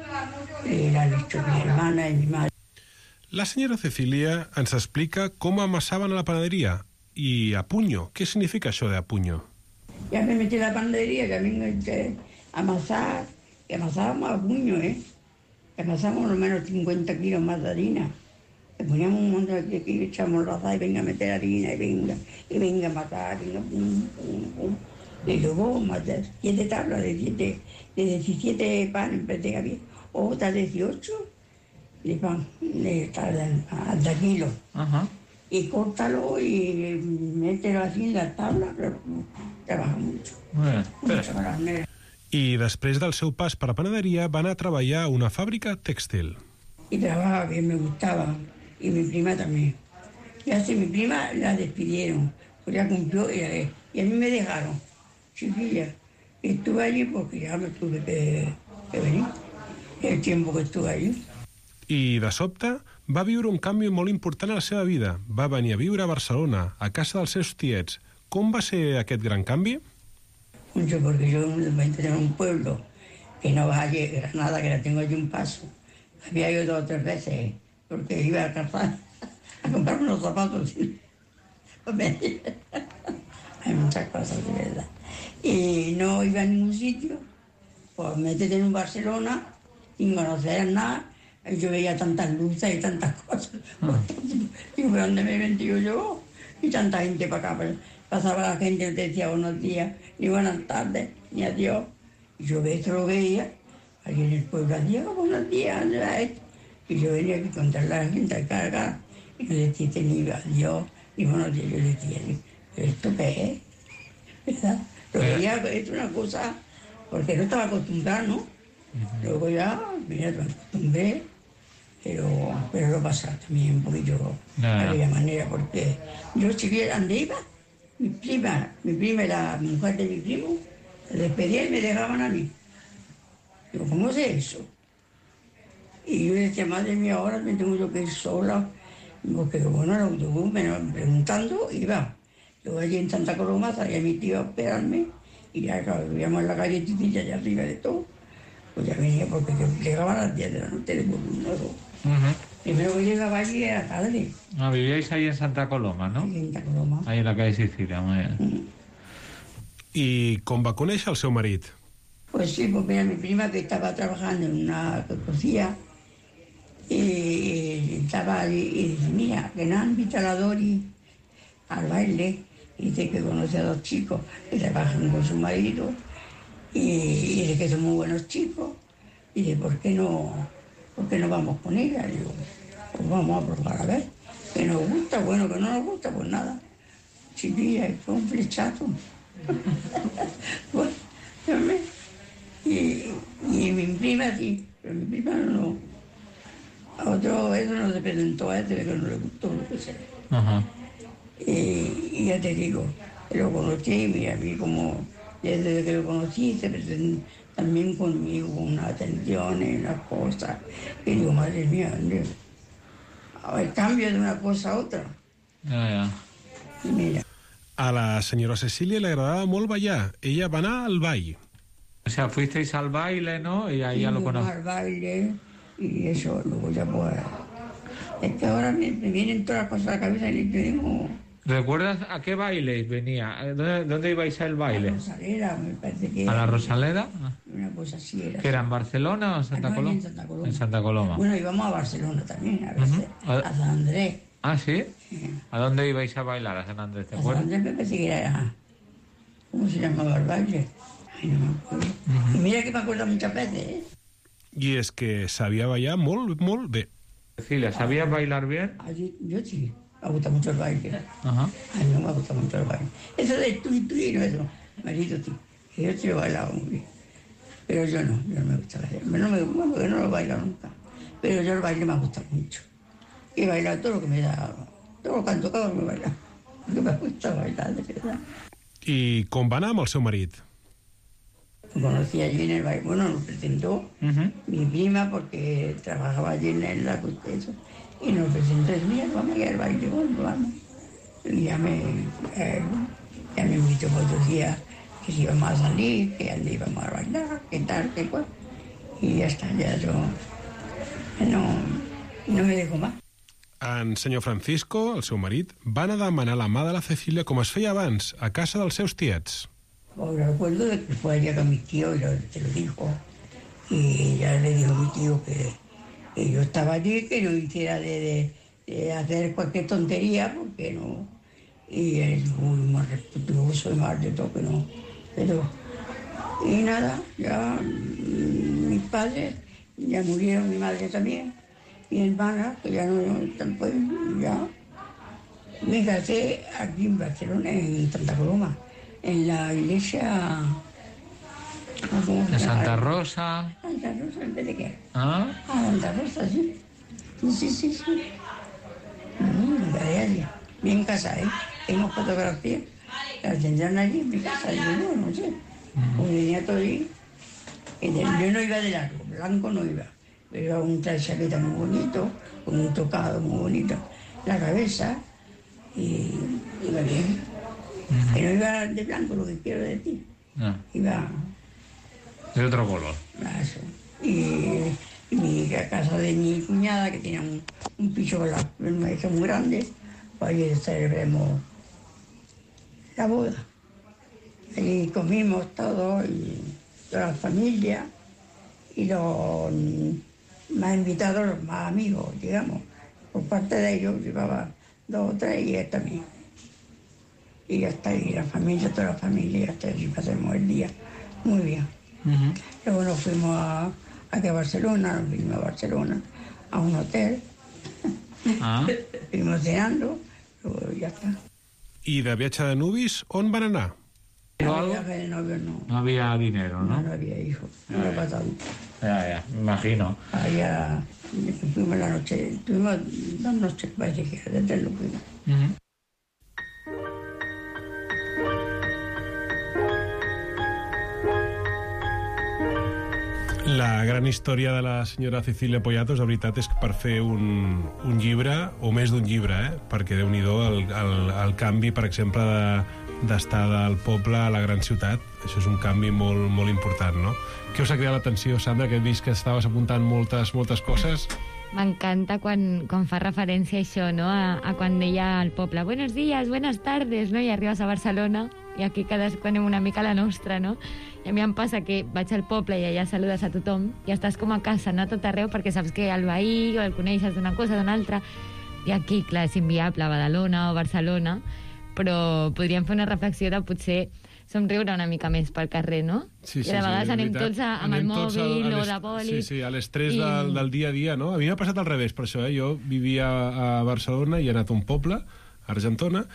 La han hecho mi hermana y mi madre. La senyora Cecilia ens explica com amassaven a la panaderia i a puño. Què significa això de a puño? Ya me metí a la panadería, también a amasar, y amasábamos a puño, que amasábamos lo menos 50 kilos más de harina. Le poníamos un montón de kilos, echamos la y venga a meter harina, y venga a matar, venga, pum, pum, pum. Y luego matar 7 tablas de 17 pan en vez de había, o otras 18 de pan, de kilo. Y córtalo y mételo así en la tabla, pero trabaja mucho. I després del seu pas per a panaderia va anar a treballar a una fàbrica tèxtil. Y trabajaba bien, me gustaba. Y mi prima también. Y así mi prima la despidieron, pues ya cumplió y a mí me dejaron, chiquilla. Y estuve allí porque ya me tuve que venir, el tiempo que estuve allí. I, de sobte, va viure un canvi molt important a la seva vida. Va venir a viure a Barcelona, a casa dels seus tiets. Com va ser aquest gran canvi? Mucho, porque yo entré en un pueblo que no vas a Granada, que la tengo allí un paso. Había ido 2 o 3 veces, porque iba a Cartagena a comprar unos zapatos. Hay muchas cosas, de verdad. Y no iba a ningún sitio. Pues métete en un Barcelona, sin conocer nada. Yo veía tantas luces y tantas cosas. Y fue donde me he metido yo. Y tanta gente para acá. Pasaba la gente, te decía buenos días, ni buenas tardes, ni adiós. Y yo esto lo veía. Allí en el pueblo, adiós, buenos días, ¿dónde va esto? Y yo venía aquí a contarle a la gente a cara. Y no decía ni adiós, ni buenos días. Yo le decía, ¿esto qué es? ¿Verdad? Lo veía, es una cosa, porque no estaba acostumbrado, ¿no? Luego ya, mira, me acostumbré, pero lo pasaba también un poquillo de aquella manera, porque yo chiquilla, ¿dónde iba? Mi prima era la mujer de mi primo, se despedía y me dejaban a mí. Digo, ¿cómo es eso? Y yo decía, madre mía, ahora me tengo yo que ir sola, porque bueno, el autobús me iban preguntando, iba. Luego allí en Santa Coloma salía mi tío a esperarme, y ya claro, vivíamos en la calle Titilla, allá arriba de todo. Pues ya venía, porque yo llegaba a las 10 de la noche de Pueblo Nuevo. Primero que llegaba allí era tarde. Ah, vivíais ahí en Santa Coloma, ¿no? Sí, en Santa Coloma. Ahí en la calle Sicilia, muy bien. I com va conèixer el seu marit? Pues sí, pues mira, mi prima que estaba trabajando en una cocina y estaba allí y dice, mira, que no han invitado a Dori al baile, y dice que conoce a 2 chicos que trabajan con su marido y dice que son muy buenos chicos, y dice, ¿por qué no vamos con ella? Y digo, pues vamos a probar a ver, que nos gusta, bueno, que no nos gusta, pues nada. Chiquilla, fue un flechazo. Bueno, y mi prima sí, pero mi prima no. A otro eso no se presentó a este, que no le gustó lo que sea. Y ya te digo, lo conocí y a mí como desde que lo conocí se presentó también conmigo con unas atenciones, unas cosas. Y digo, madre mía, el cambio de una cosa a otra. Y mira. A la senyora Cecília le agradava molt ballar. Ella va anar al ball. O sea, fuisteis al baile, ¿no? Y ahí ya lo conocí. Al baile y eso, luego ya pues... Es que ahora me vienen todas las cosas a la cabeza y yo digo... ¿Recuerdas a qué baile venía? ¿Dónde ibais al baile? A la Rosaleda, me parece que... ¿A la Rosaleda? Una cosa así era. ¿Que era en Barcelona o en Santa Coloma? En Santa Coloma. En Santa Coloma. Bueno, íbamos a Barcelona también, a veces, a San Andrés. ¿Ah, sí? ¿A dónde ibais a bailar? ¿A San Andrés? ¿Te acuerdas? A San Andrés me parece que era... ¿Cómo se llamaba el baile? Ay, no me acuerdo. Y mira que me acuerdo muchas veces, ¿eh? I és que sabia ballar molt, molt bé. Cecilia, ¿sabías bailar bien? Yo sí, me gusta mucho el baile. A mí no me gusta mucho el baile. Eso de tú y no eso, marido tú. Yo sí he bailado muy bien. Pero yo no me gusta bailar. Porque no lo he bailado nunca. Pero yo el baile me gusta mucho. He bailado todo lo que me da, todo lo que han tocado me he bailado. Porque me gusta bailar, de verdad. I com va anar amb el seu marit? Me conocí allí en el baile. Bueno, nos presentó mi prima porque trabajaba allí en la eso. Y nos presentó, mira, vamos a ir al baile, bueno, vamos. Y ya me invitó por otros días que si íbamos a salir, que dónde íbamos a bailar, qué tal, qué cual. Y ya está, ya yo no me dejo más. En senyor Francisco, el seu marit, va anar a demanar la mà de la Cecília com es feia abans, a casa dels seus tiets. Pues recuerdo de que fue allá con mi tío y te lo dijo. Y ya le dijo a mi tío que yo estaba allí, que no hiciera de hacer cualquier tontería, porque no. Y él es muy más respetuoso y más de todo que no. Pero, y nada, ya mis padres ya murieron, mi madre también, mi hermana, que ya no están, pues ya. Me casé aquí en Barcelona, en Santa Coloma, en la iglesia... ¿De Santa Rosa? Santa Rosa, ¿en vez de qué? ¿Ah? Santa Rosa, sí. Sí. Me quedé allí, bien casada, ¿eh? Tengo fotografías, las tendrán allí en mi casa, yo no sé. Pues venía todo ahí. Yo no iba de largo, blanco no iba. Pero un traje chaqueta muy bonito, con un tocado muy bonito en la cabeza, y iba bien. Que no iba de blanco, lo que quiero decir. Iba de otro color. Eso. Y mi casa de mi cuñada, que tenía un piso con la mesa muy grande, pues allí celebramos la boda. Allí comimos todo, y toda la familia, y los más invitados, los más amigos, digamos. Por parte de ellos llevaba 2 o 3 y él también. Y ya está, y la familia, toda la familia, hasta allí pasamos el día muy bien. Luego nos fuimos aquí a Barcelona, a un hotel. Fuimos cenando, luego ya está. I de viatge de nuvis, on van anar? Viaje de novio no. No había dinero, ¿no? No había hijos, no lo pasado. Ya, me imagino. Allá fuimos la noche, tuvimos 2 noches, parece que desde lo fuimos. La gran història de la senyora Cecilia Poyatos, la veritat és que per fer un llibre, o més d'un llibre, perquè Déu-n'hi-do el canvi, per exemple, d'estar del poble a la gran ciutat, això és un canvi molt, molt important, no? Què us ha cridat l'atenció, Sandra, que he vist que estaves apuntant moltes coses? M'encanta quan fa referència a això, no? A quan deia al poble buenos días, buenas tardes, no? I arribes a Barcelona i aquí cadascú anem una mica a la nostra, no? I a mi em passa que vaig al poble i allà saludes a tothom i estàs com a casa, no? A tot arreu, perquè saps que el veí o el coneixes d'una cosa o d'una altra. I aquí, clar, és inviable, a Badalona o Barcelona, però podríem fer una reflexió de potser somriure una mica més pel carrer, no? Sí, I de vegades anem tots amb el mòbil o de boli. Sí, a l'estrès del dia a dia, no? A mi m'ha passat al revés, per això, Jo vivia a Barcelona i he anat a un poble, a Argentona,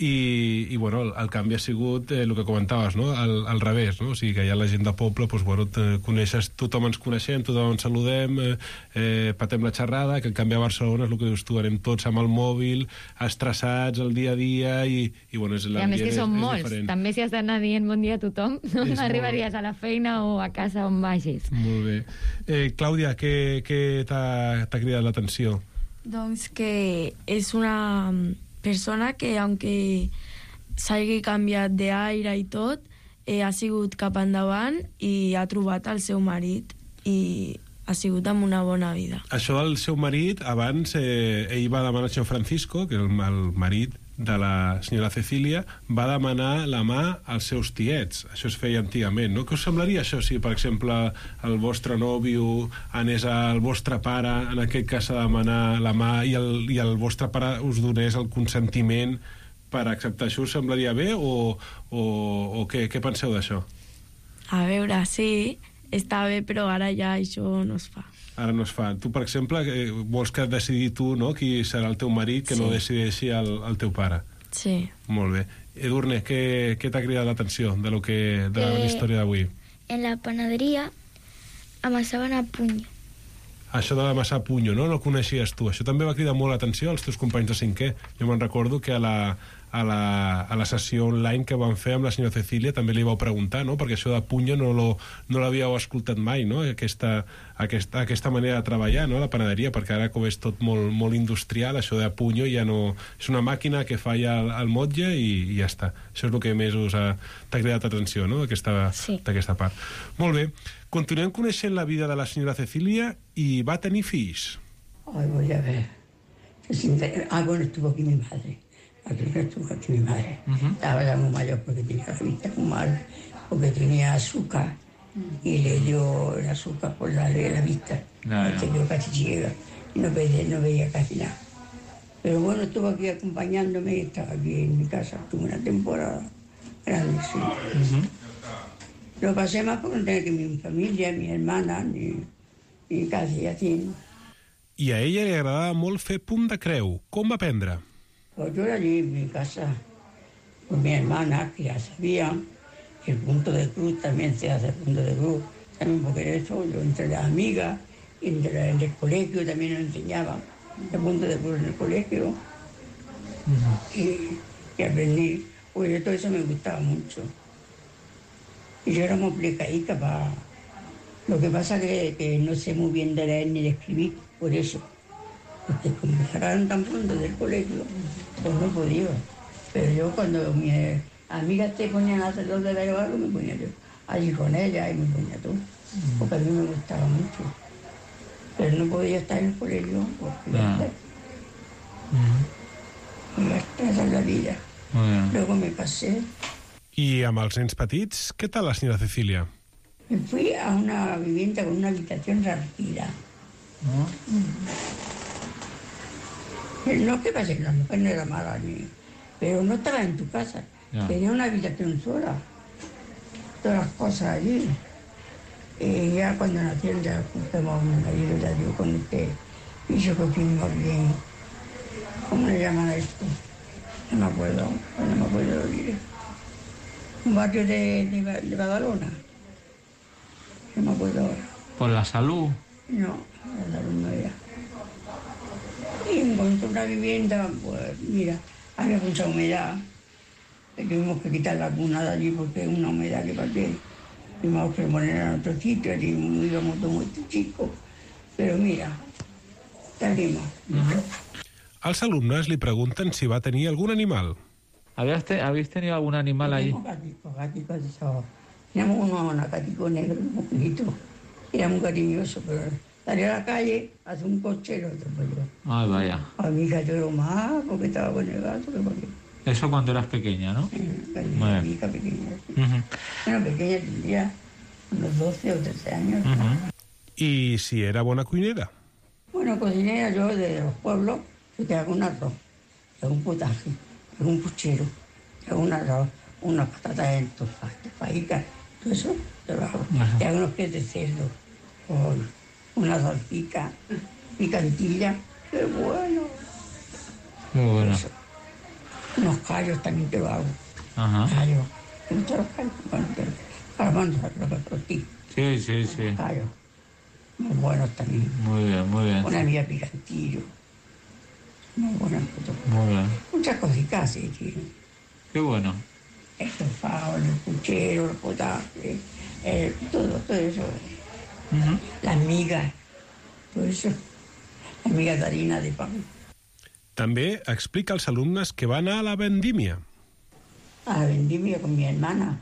i bueno, el canvi ha sigut el que comentaves, no? Al revés, no? O sigui que hi ha la gent de poble, doncs, bueno, coneixes, tothom ens coneixem, tothom ens saludem, patem la xerrada, que en canvi a Barcelona és el que dius tu, anem tots amb el mòbil, estressats el dia a dia, i bueno, l'ambient és diferent. I a més que són molts, diferent. També si has d'anar dient bon dia a tothom, no arribaries a la feina o a casa on vagis. Molt bé. Clàudia, què t'ha cridat l'atenció? Doncs que és una persona que, aunque s'hagi canviat d'aire i tot, ha sigut cap endavant i ha trobat el seu marit i ha sigut amb una bona vida. Això del seu marit, abans ell va demanar al senyor Francisco, que és el marit de la senyora Cecilia, va demanar la mà als seus tiets. Això es feia antigament, no? Què us semblaria això si, per exemple, el vostre nòvio anés al vostre pare, en aquest cas a demanar la mà, i el vostre pare us donés el consentiment per acceptar? Això us semblaria bé o què penseu d'això? A veure, sí, està bé, però ara ja això no es fa. Ara no es fa. Tu, per exemple, vols que decidir tu, no?, qui serà el teu marit, que no decideixi el teu pare. Sí. Molt bé. Edurne, què t'ha cridat l'atenció de la història d'avui? En la panaderia amassaven a puny. Això de l'amassar a punyo, no? No ho coneixies tu. Això també va cridar molt l'atenció als teus companys de cinquè. Jo me'n recordo que a la sessió online que van fer amb la senyora Cecilia també li vau preguntar, no? Perquè això de punyo no l'havíeu escoltat mai, no? Aquesta manera de treballar, no? La panaderia, perquè ara com és tot molt, molt industrial, això de punyo ja no... És una màquina que fa ja el motlle i ja està. Això és el que més t'ha cridat atenció, no? D'aquesta part. Molt bé. Continuem coneixent la vida de la senyora Cecilia i va tenir fills. Ay, voy a ver. Bueno, estuvo aquí mi madre. Estuvo aquí mi madre. Estaba ya muy mayor porque tenía la vista muy mal, porque tenía azúcar y le dio el azúcar por la vista. Se quedó casi ciega y no veía casi nada. Pero bueno, estuvo aquí acompañándome y estaba aquí en mi casa. Tuve una temporada grande, sí. Lo pasé más porque no tenía que mi familia, mi hermana, ni casi así. I a ella li agradava molt fer punt de creu. Com va aprendre? Pues yo era allí en mi casa con mi hermana, que ya sabían que el punto de cruz también se hace el punto de cruz. También porque eso, yo entre las amigas, entre el colegio también nos enseñaban el punto de cruz en el colegio. Y aprendí, porque todo eso me gustaba mucho. Y yo era muy plicadica Lo que pasa es que no sé muy bien de leer ni de escribir, por eso. Porque como me sacaron tan pronto del colegio, pues no podía. Pero yo cuando mis amigas te ponían a hacer los deberes o algo, me ponía yo allí con ellas y me ponía todo. Porque a mí me gustaba mucho. Pero no podía estar en el colegio porque ya está. I ja està, esa és la vida. Luego me pasé. I amb els nens petits, què tal la senyora Cecilia? Me fui a una vivienda con una habitación alquilada. No que pase, la mujer no era mala, pero no estaba en tu casa. Tenía una habitación sola. Todas las cosas allí. Y ya cuando nacieron, ya juntamos un marido, ya dio con este piso que fuimos bien. ¿Cómo le llaman a esto? No me acuerdo decir. Un barrio de Badalona. No me acuerdo ahora. ¿Por la salud? No, la salud no era. Y encontré una vivienda, pues mira, había mucha humedad. Tuvimos que quitar la cuna de allí porque es una humedad que para qué. Tuvimos que poner en otro sitio, allí íbamos todos muy chicos. Pero mira, salimos. Els alumnes li pregunten si va tenir algun animal. ¿Habéis tenido algún animal ahí? Gatitos de esos. Teníamos un gatico negro, un poquito. Era muy cariñoso, pero salía a la calle, hace un cochero. Ay, vaya. A mi hija lloró más porque estaba con el gato. Eso cuando eras pequeña, ¿no? Mi hija pequeña. Sí. Bueno, pequeña tendría unos 12 o 13 años. I si era bona cuinera? Bueno, cocinera yo de los pueblos. Yo te hago un arroz, te hago un potaje, te hago un puchero, te hago un arroz, unas patatas entofadas, todo eso te lo hago. Te hago unos pies de cerdo, una salsica, picantilla, qué bueno. Muy bueno. Eso. Unos callos también te lo hago. Callos. ¿Te gustan los callos? Bueno, para los tortillas. Sí. Callos. Muy buenos también. Muy bien. Una amiga picantillo. Muy buenas fotos. Muy bien. Muchas cositas, sí, tío. Qué bueno. El estofado, el puchero, el potaje, todo eso. Las migas, todo eso. Las migas de harina, de pan. També explica als alumnes que va anar a la vendímia. A la vendimia con mi hermana.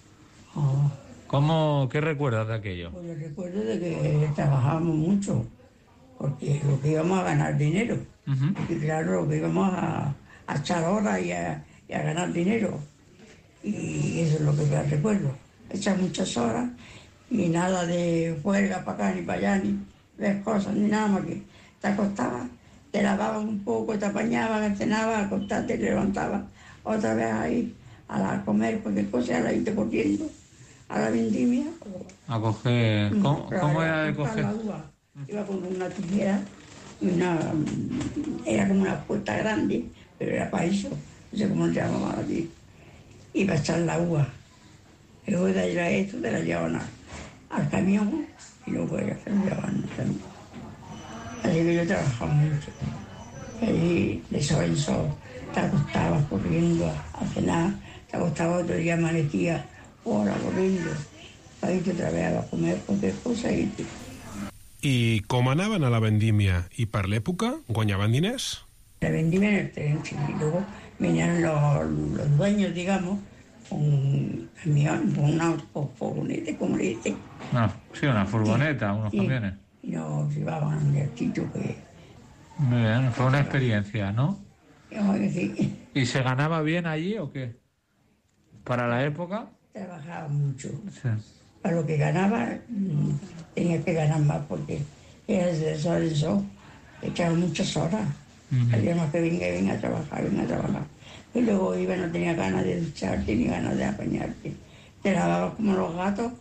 ¿Qué recuerdas de aquello? Pues recuerdo de que trabajábamos mucho, porque lo que íbamos a ganar dinero. Y claro, lo que íbamos a echar horas y a ganar dinero. Y eso es lo que me recuerdo. Echar muchas horas y nada de juerga para acá ni para allá, ni ver cosas, ni nada más que te acostabas, te lavaban un poco, te apañaban, cenabas, acostarte, te levantabas otra vez ahí a comer cualquier cosa, a la irte corriendo a la vendimia. A coger... ¿Cómo era de coger? Iba con una tijera y era como una puerta grande, pero era para eso, no sé cómo se llamaba aquí. Y para echar la uva. Luego de allá esto te la llevaban al camión y luego ya se la llevaban al camión. Así que yo trabajaba mucho. Ahí de sol en sol, te acostabas corriendo a cenar, te acostabas otro día, amanecía hora corriendo, para irte otra vez a comer cualquier cosa y irte. I com anaven a la vendímia? I per l'època guanyaven diners? La vendimia en el tren, sí, y luego venían los dueños, digamos, con un camión, con una furgoneta, como le dicen. Sí, una furgoneta, unos camiones. Y nos llevaban del sitio que... Muy bien, fue una experiencia, ¿no? Sí. ¿Y se ganaba bien allí o qué? ¿Para la época? Trabajaba mucho. Sí. Para lo que ganaba, tenía que ganar más porque era de sol en sol. Echaba muchas horas. Había más que venga a trabajar. Y luego iba, no tenía ganas de ducharte ni ganas de apañarte. Te lavabas como los gatos.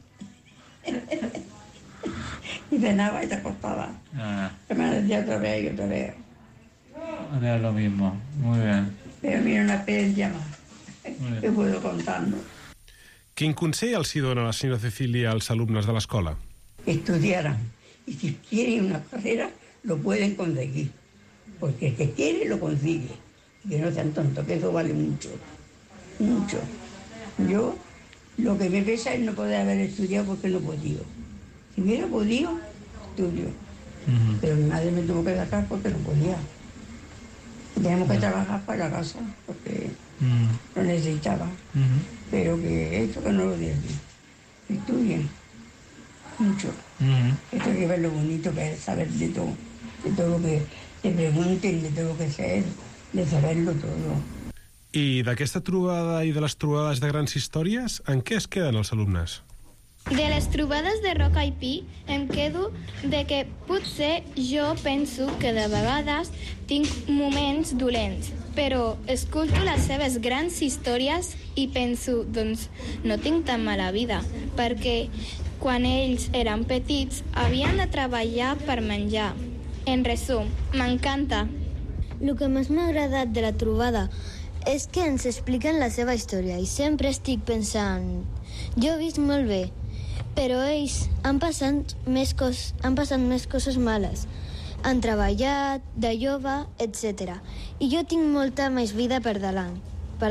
Y cenaba y te acostabas. Te amanecía otra vez y otra vez. Era lo mismo, muy bien. Pero mira, una experiencia más que puedo contando. Quin consell els hi dona la senyora Cecilia als alumnes de l'escola? Estudiaran. Y si quieren una carrera, lo pueden conseguir. Porque el que quiere, lo consigue. Y que no sean tontos, que eso vale mucho. Mucho. Yo, lo que me pesa es no poder haber estudiado porque no he podido. Si hubiera podido, estudio. Pero mi madre me tuvo que dejar porque no podía. Tenemos que trabajar para la casa porque lo necesitaba. Pero que esto que no lo dejen. Estudien mucho. Esto que es lo bonito, que es saber de todo lo que te pregunten, de todo lo que sé, de saberlo todo. I d'aquesta trobada i de les trobades de grans històries, en què es queden els alumnes? De les trobades de Rock IP em quedo de que potser jo penso que de vegades tinc moments dolents, però escolto les seves grans històries i penso, doncs, no tinc tan mala vida, perquè quan ells eren petits havien de treballar per menjar. En resum, m'encanta. El que més m'ha agradat de la trobada és que ens expliquen la seva història i sempre estic pensant, jo he vist molt bé, però ells han passat més coses males. Han treballat, de jove, etc. I jo tinc molta més vida per davant,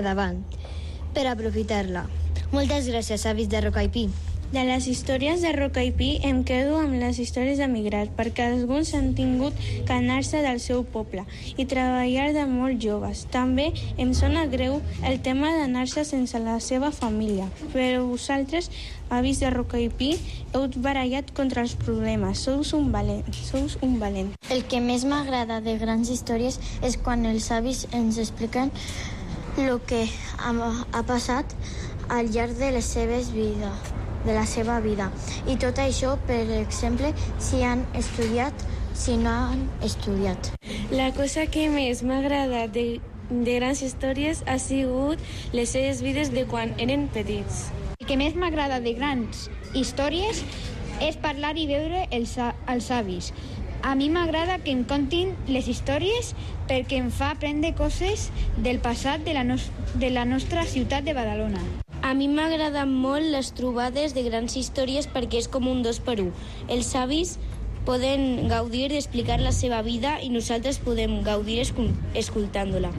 per aprofitar-la. Moltes gràcies, avis de Rock IP. De les històries de Rock IP em quedo amb les històries d'emigrat, perquè alguns han tingut que anar-se del seu poble i treballar de molt joves. També em sona greu el tema d'anar-se sense la seva família, però vosaltres, avis de Rock IP, heu barallat contra els problemes. Sous un valent. El que més m'agrada de grans històries és quan els avis ens expliquen el que ha passat al llarg de les seves vides, de la seva vida. I tot això, per exemple, si han estudiat, si no han estudiat. La cosa que més m'ha agradat de grans històries ha sigut les seves vides de quan eren petits. El que més m'agrada de grans històries és parlar i veure els avis. A mi m'agrada que em contin les històries perquè em fa aprendre coses del passat de la nostra ciutat de Badalona. A mi m'agraden molt les trobades de grans històries perquè és com un 2x1. Els avis poden gaudir d'explicar la seva vida i nosaltres podem gaudir escoltant-la.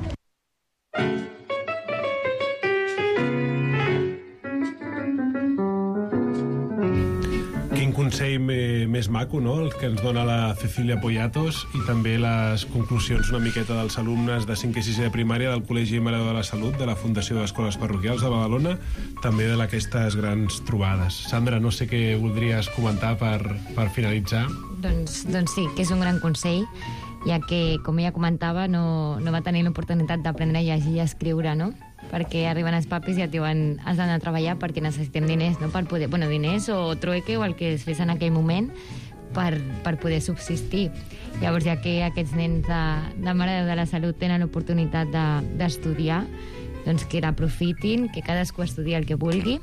Quin consell més maco, no?, el que ens dona la Cecilia Poyatos, i també les conclusions una miqueta dels alumnes de 5è i 6è de primària del Col·legi Mare de la Salut de la Fundació d'Escoles Parroquials de Badalona, també d'aquestes grans trobades. Sandra, no sé què voldries comentar per finalitzar. Doncs sí, que és un gran consell, ja que, com ella comentava, no va tenir l'oportunitat d'aprendre a llegir i a escriure, no?, perquè arriben els papis i et diuen has d'anar a treballar perquè necessitem diners, no?, per poder, diners o trueque o el que es fes en aquell moment per poder subsistir. Llavors, ja que aquests nens de Mare de la Salut tenen l'oportunitat d'estudiar, doncs que l'aprofitin, que cadascú estudi el que vulgui,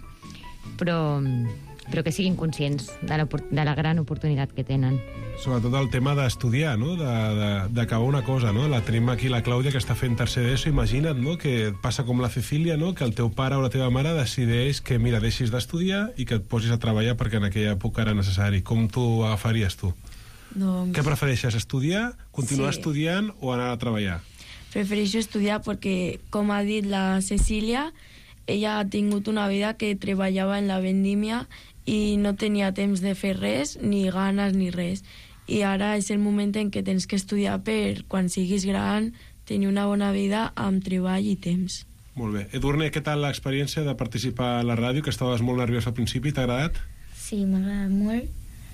però que siguin conscients de la gran oportunitat que tenen. Sobretot el tema d'estudiar, no?, d'acabar una cosa, no? La tenim aquí la Clàudia, que està fent tercer d'ESO. Imagina't, no?, que passa com la Cecília, no?, que el teu pare o la teva mare decideix que, mira, deixis d'estudiar i que et posis a treballar perquè en aquella època era necessari. Com t'ho agafaries tu? Doncs... Què prefereixes, estudiar, continuar estudiant o anar a treballar? Prefereixo estudiar perquè, com ha dit la Cecília, ella ha tingut una vida que treballava en la vendímia i no tenia temps de fer res, ni ganes ni res. I ara és el moment en què tens que estudiar per, quan siguis gran, tenir una bona vida amb treball i temps. Molt bé. Edurne, què tal l'experiència de participar a la ràdio, que estaves molt nerviós al principi? T'ha agradat? Sí, m'ha agradat molt.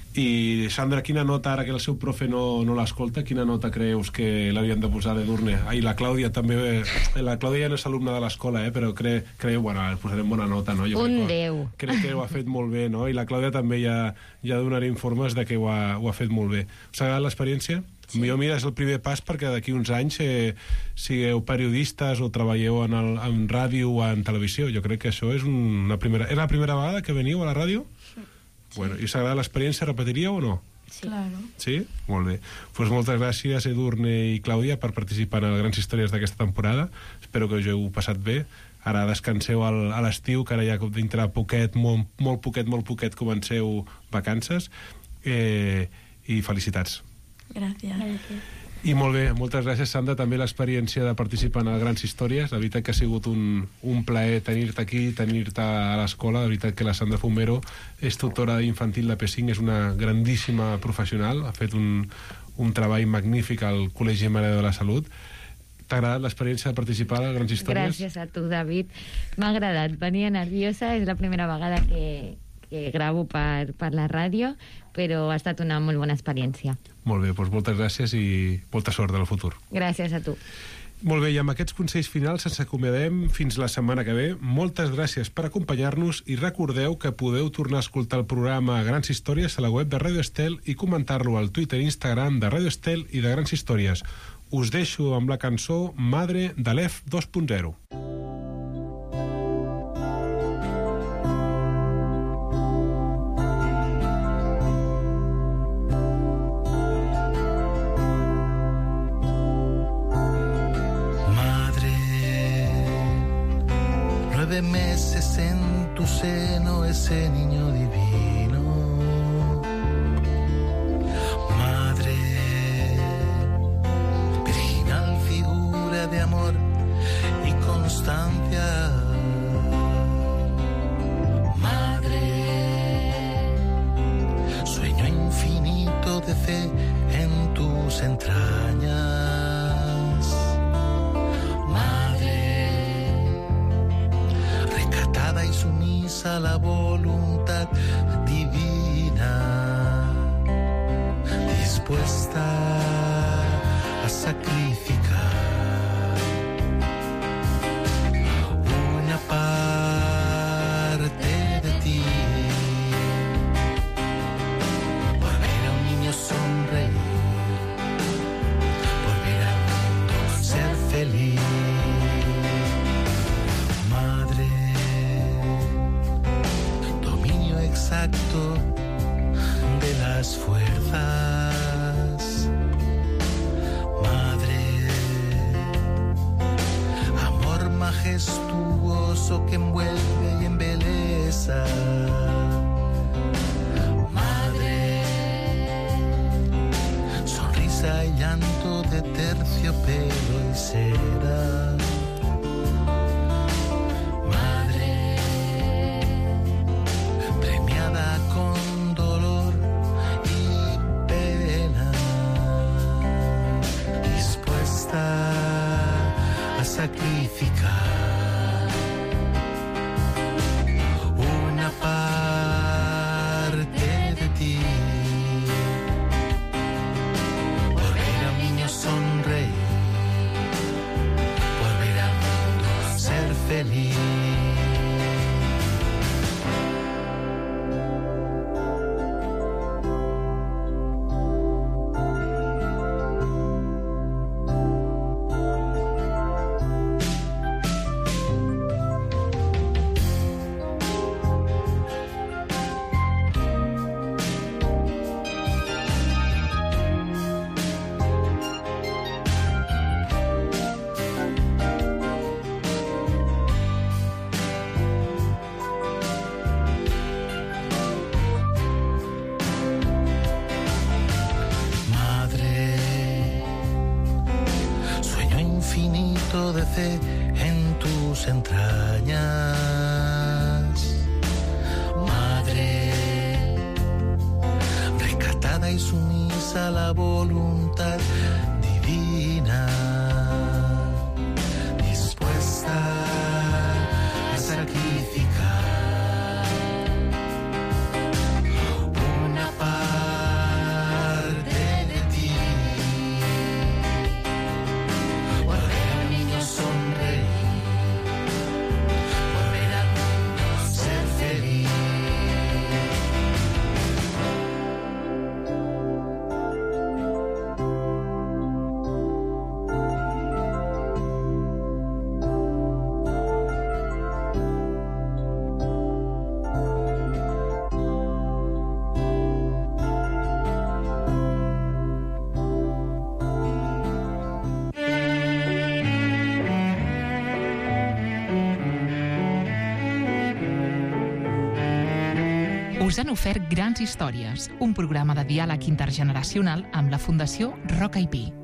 I, Sandra, quina nota, ara que el seu profe no l'escolta, quina nota creus que l'havien de posar d'Edurne? I la Clàudia també... La Clàudia ja no és alumna de l'escola, però creu, bueno, posarem bona nota, no? Un 10. Crec que ho ha fet molt bé, no? I la Clàudia també ja donaré informes de que ho ha fet molt bé. Us ha agradat l'experiència? Sí. Jo, mira, és el primer pas perquè d'aquí uns anys sigueu periodistes o treballeu en ràdio o en televisió. Jo crec que això és una primera... És la primera vegada que veniu a la ràdio? Sí. Bueno, i us agrada l'experiència? Repetiríeu o no? Sí. Claro. Sí? Molt bé. Pues moltes gràcies, Edurne i Clàudia, per participar en les grans històries d'aquesta temporada. Espero que us heu passat bé. Ara descanseu a l'estiu, que ara ja dintre poquet, molt poquet, comenceu vacances. I felicitats. Gràcies. I molt bé, moltes gràcies, Sandra. També l'experiència de participar en Grans Històries. La veritat que ha sigut un plaer tenir-te aquí, tenir-te a l'escola. La veritat que la Sandra Fumero és tutora infantil de P5, és una grandíssima professional. Ha fet un treball magnífic al Col·legi Mare de la Salut. T'ha agradat l'experiència de participar a Grans Històries? Gràcies a tu, David. M'ha agradat. Venia nerviosa, és la primera vegada que gravo per la ràdio, però ha estat una molt bona experiència. Molt bé, doncs moltes gràcies i molta sort del futur. Gràcies a tu. Molt bé, i amb aquests consells finals ens acomiadem fins la setmana que ve. Moltes gràcies per acompanyar-nos i recordeu que podeu tornar a escoltar el programa Grans Històries a la web de Radio Estel i comentar-lo al Twitter i Instagram de Radio Estel i de Grans Històries. Us deixo amb la cançó Madre de l'EF 2.0. Madre, 9 meses en tu seno, ese niño divino. De amor y constancia, madre, sueño infinito de fe en tus entrañas, madre, recatada y sumisa a la voluntad divina, dispuesta a sacrificar parte de ti, por ver a un niño sonreír, por ver al mundo ser feliz. Madre, dominio exacto de las fuerzas. Madre, amor majestuoso que envuelve y embeleza. Madre, sonrisa y llanto de terciopelo y seda. Madre, premiada con dolor y pena, dispuesta a sacrificar una parte de ti, por ver a un niño sonreír, por ver al mundo ser feliz. De fe en tus entrañas, madre, recatada y sumisa a la voluntad divina, dispuesta a sacrificar una parte de ti. Sonreír, por ver al mundo ser feliz. Us han ofert Grans Històries, un programa de diàleg intergeneracional amb la Fundació Roca i Pi.